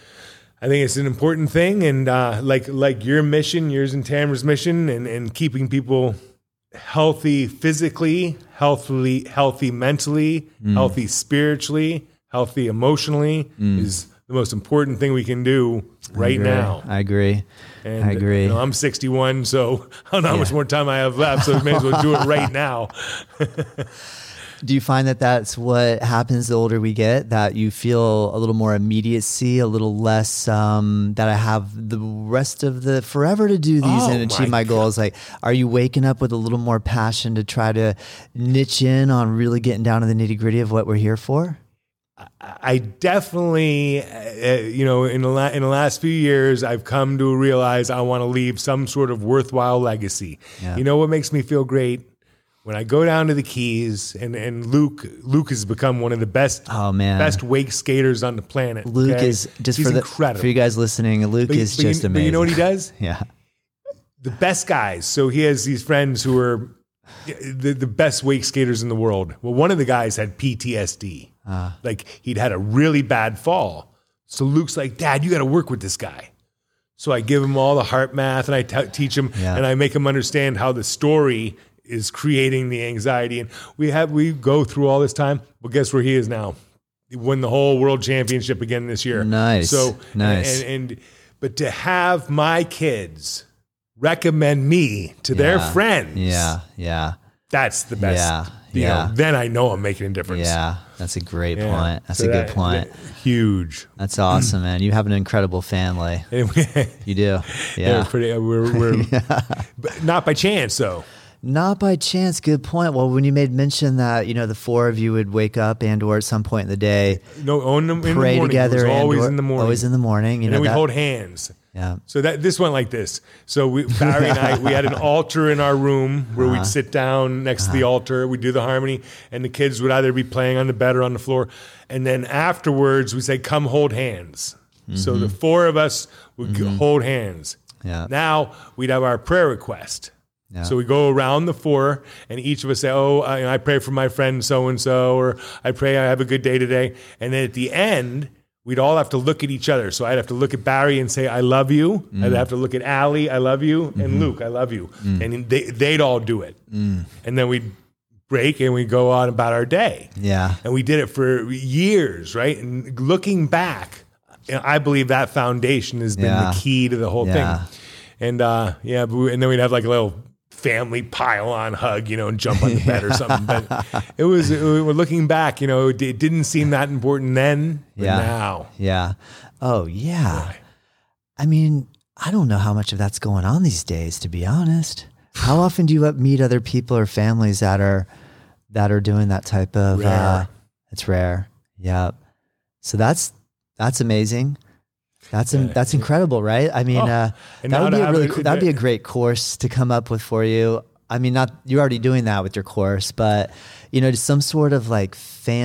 I think it's an important thing. And uh, like like your mission, yours and Tamara's mission, and, and keeping people healthy physically, healthy, healthy mentally, mm. healthy spiritually, healthy emotionally mm. is the most important thing we can do right I now. I agree. And, I agree. You know, I'm sixty-one, so I don't know how yeah. much more time I have left, so I may as well do it right now. Do you find that that's what happens the older we get, that you feel a little more immediacy, a little less um, that I have the rest of the forever to do these oh and achieve my, my goals? Like, are you waking up with a little more passion to try to niche in on really getting down to the nitty gritty of what we're here for? I definitely, uh, you know, in the, la- in the last few years, I've come to realize I want to leave some sort of worthwhile legacy. Yeah. You know what makes me feel great? When I go down to the Keys, and, and Luke Luke has become one of the best oh, man. best wake skaters on the planet. Luke okay? is just He's for the incredible. For you guys listening. Luke but, is but just you, amazing. But you know what he does? yeah, the best guys. So he has these friends who are the, the best wake skaters in the world. Well, one of the guys had P T S D. Uh, like he'd had a really bad fall. So Luke's like, Dad, you got to work with this guy. So I give him all the heart math, and I t- teach him, yeah. and I make him understand how the story is creating the anxiety. And we have we go through all this time. Well, guess where he is now? He won the whole world championship again this year. Nice. So nice. And, and but to have my kids recommend me to yeah. their friends. Yeah. Yeah. That's the best. Yeah. You yeah. know, then I know I'm making a difference. Yeah. That's a great yeah. point. That's so a good that, point. That, huge. That's awesome, man. You have an incredible family. You do. Yeah. yeah pretty, we're, we're yeah. But not by chance, though. Not by chance. Good point. Well, when you made mention that, you know, the four of you would wake up and or at some point in the day, no, on the, in pray the morning. together. It was always and or, in the morning. Always in the morning. You and know, then we that, hold hands. Yeah. So that this went like this. So we, Barry and I, we had an altar in our room where uh-huh. we'd sit down next uh-huh. to the altar. We'd do the harmony, and the kids would either be playing on the bed or on the floor. And then afterwards, we say, "Come hold hands." Mm-hmm. So the four of us would mm-hmm. hold hands. Yeah. Now we'd have our prayer request. Yeah. So we go around the four, and each of us say, "Oh, I, I pray for my friend so and so," or "I pray I have a good day today." And then at the end, we'd all have to look at each other. So I'd have to look at Barry and say, "I love you." Mm. I'd have to look at Allie, "I love you," and mm-hmm. Luke, "I love you." Mm. And they, they'd all do it. Mm. And then we'd break and we'd go on about our day. Yeah. And we did it for years, right? And looking back, I believe that foundation has been yeah. the key to the whole yeah. thing. And uh, yeah, and then we'd have like a little family pile on hug, you know, and jump on the bed or something. But it was, it, we're looking back, you know, it, it didn't seem that important then, but yeah. now. Yeah. Oh, yeah. I mean, I don't know how much of that's going on these days, to be honest. How often do you meet other people or families that are, that are doing that type of, rare. uh, it's rare. Yeah. So that's, that's amazing. That's yeah. that's incredible, right? I mean, oh, uh, that would be a really cool, that'd be a great course to come up with for you. I mean, not you're already doing that with your course, but you know, just some sort of like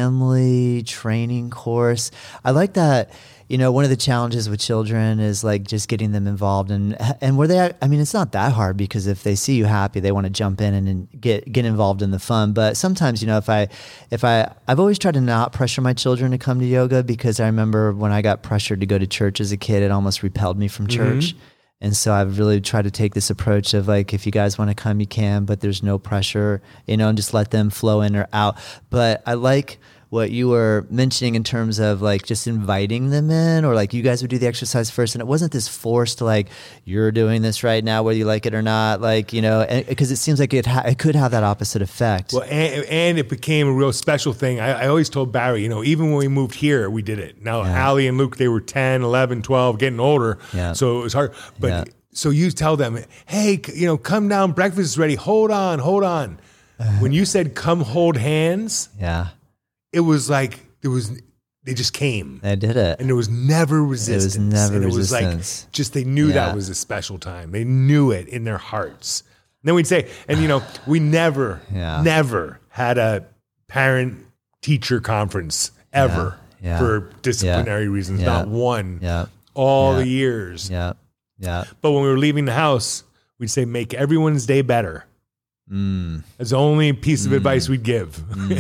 family training course. I like that. You know, one of the challenges with children is like just getting them involved, and and where they, I mean, it's not that hard because if they see you happy, they want to jump in and, and get get involved in the fun. But sometimes, you know, if I if I I've always tried to not pressure my children to come to yoga because I remember when I got pressured to go to church as a kid, it almost repelled me from church. Mm-hmm. And so I've really tried to take this approach of like, if you guys want to come, you can, but there's no pressure, you know, and just let them flow in or out. But I like what you were mentioning in terms of like just inviting them in, or like you guys would do the exercise first, and it wasn't this forced like you're doing this right now whether you like it or not, like, you know, because it seems like it ha- it could have that opposite effect. Well, and, and it became a real special thing. I, I always told Barry, you know, even when we moved here, we did it. Now yeah. Allie and Luke, they were ten, eleven, twelve, getting older, yeah. so it was hard. But yeah. so you tell them, hey, you know, come down, breakfast is ready. Hold on, hold on. When you said come hold hands, yeah. it was like there was they just came. They did it, and there was never resistance. It was never and it resistance. was like just they knew yeah. that was a special time. They knew it in their hearts. And then we'd say, and you know, we never, yeah. never had a parent teacher conference ever yeah. Yeah. for disciplinary yeah. reasons. Yeah. Not one. Yeah. All yeah. the years. Yeah. Yeah. But when we were leaving the house, we'd say, make everyone's day better. Mm. That's the only piece of mm. advice we'd give.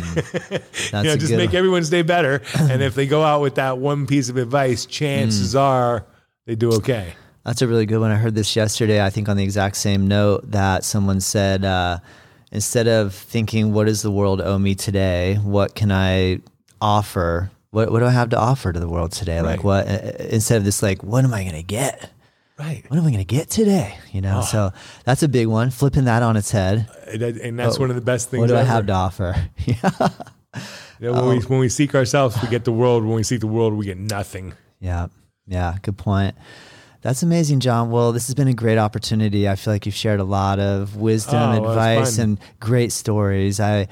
Mm. you know, just make one. everyone's day better. And if they go out with that one piece of advice, chances mm. are they do okay. That's a really good one. I heard this yesterday, I think on the exact same note, that someone said, uh, instead of thinking, what does the world owe me today? What can I offer What what do I have to offer to the world today? Right. Like what, instead of this, like, what am I going to get? Right. What am I going to get today? You know, Oh. so that's a big one, flipping that on its head. And, and that's Oh, one of the best things What do I ever. have to offer? Yeah. You know, when, we, when we seek ourselves, we get the world. When we seek the world, we get nothing. Yeah. Yeah. Good point. That's amazing, John. Well, this has been a great opportunity. I feel like you've shared a lot of wisdom, Oh, well, it's advice, fun. and great stories. I,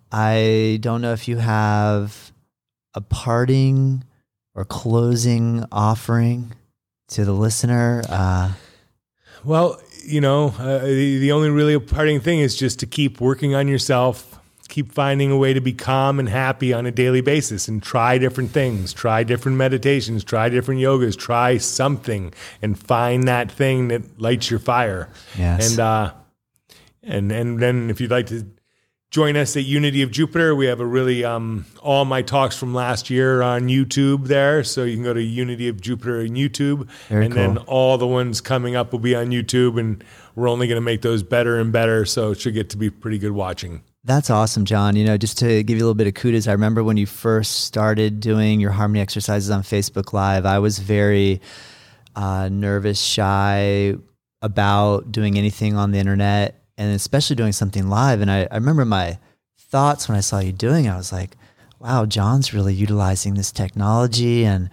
I don't know if you have a parting or closing offering to the listener. Uh, Well, you know, uh, the, the only really parting thing is just to keep working on yourself, keep finding a way to be calm and happy on a daily basis, and try different things, try different meditations, try different yogas, try something, and find that thing that lights your fire. Yes. And uh, and and then if you'd like to join us at Unity of Jupiter, we have a really um, all my talks from last year on YouTube there, so you can go to Unity of Jupiter on YouTube, Very and then cool. all the ones coming up will be on YouTube, and we're only going to make those better and better, so it should get to be pretty good watching. That's awesome, John. You know, just to give you a little bit of kudos, I remember when you first started doing your harmony exercises on Facebook Live, I was very uh, nervous, shy about doing anything on the internet, and especially doing something live. And I, I remember my thoughts when I saw you doing it. I was like, wow, John's really utilizing this technology. And,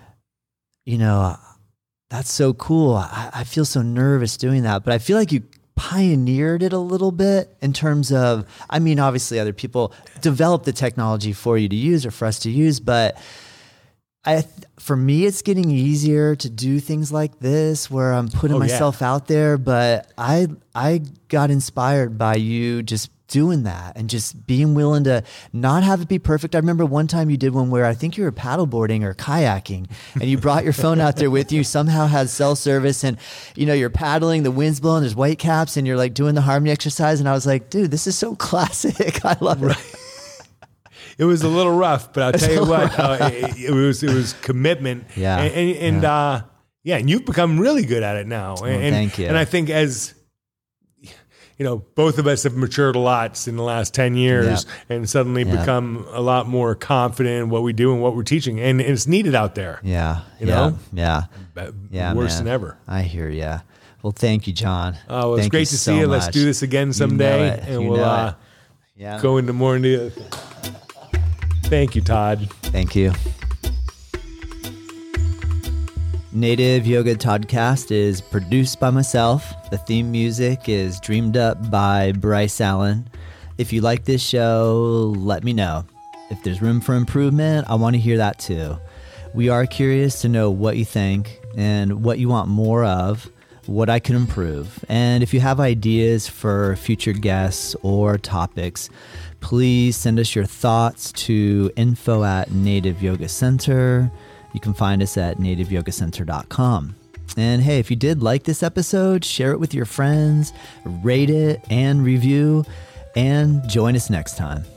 you know, that's so cool. I, I feel so nervous doing that. But I feel like you pioneered it a little bit in terms of, I mean, obviously other people developed the technology for you to use or for us to use, but I, for me, it's getting easier to do things like this where I'm putting Oh, yeah. myself out there, but I, I got inspired by you just doing that and just being willing to not have it be perfect. I remember one time you did one where I think you were paddleboarding or kayaking and you brought your phone out there with you, somehow had cell service, and you know, you're paddling, the wind's blowing, there's white caps, and you're like doing the harmony exercise. And I was like, dude, this is so classic. I love it. It was a little rough, but I'll tell you what, uh, it, it was it was commitment. Yeah. And, and, and Yeah. Uh, yeah, and you've become really good at it now. And, and- thank you. And I think as, you know, both of us have matured a lot in the last ten years, and suddenly Yeah. become a lot more confident in what we do and what we're teaching. And it's needed out there. Yeah. You yeah. know? Yeah. But Yeah. Worse man. than ever. I hear ya. Well, thank you, John. Oh, well, it's Thank great to so see you. Let's much. do this again You know someday. it. And You we'll know uh, it. Yeah. go into more into Thank you, Todd. Thank you. Native Yoga Toddcast is produced by myself. The theme music is dreamed up by Bryce Allen. If you like this show, let me know. If there's room for improvement, I want to hear that too. We are curious to know what you think and what you want more of, what I can improve. And if you have ideas for future guests or topics, please send us your thoughts to info at Native Yoga Center. You can find us at native yoga center dot com. And hey, if you did like this episode, share it with your friends, rate it and review, and join us next time.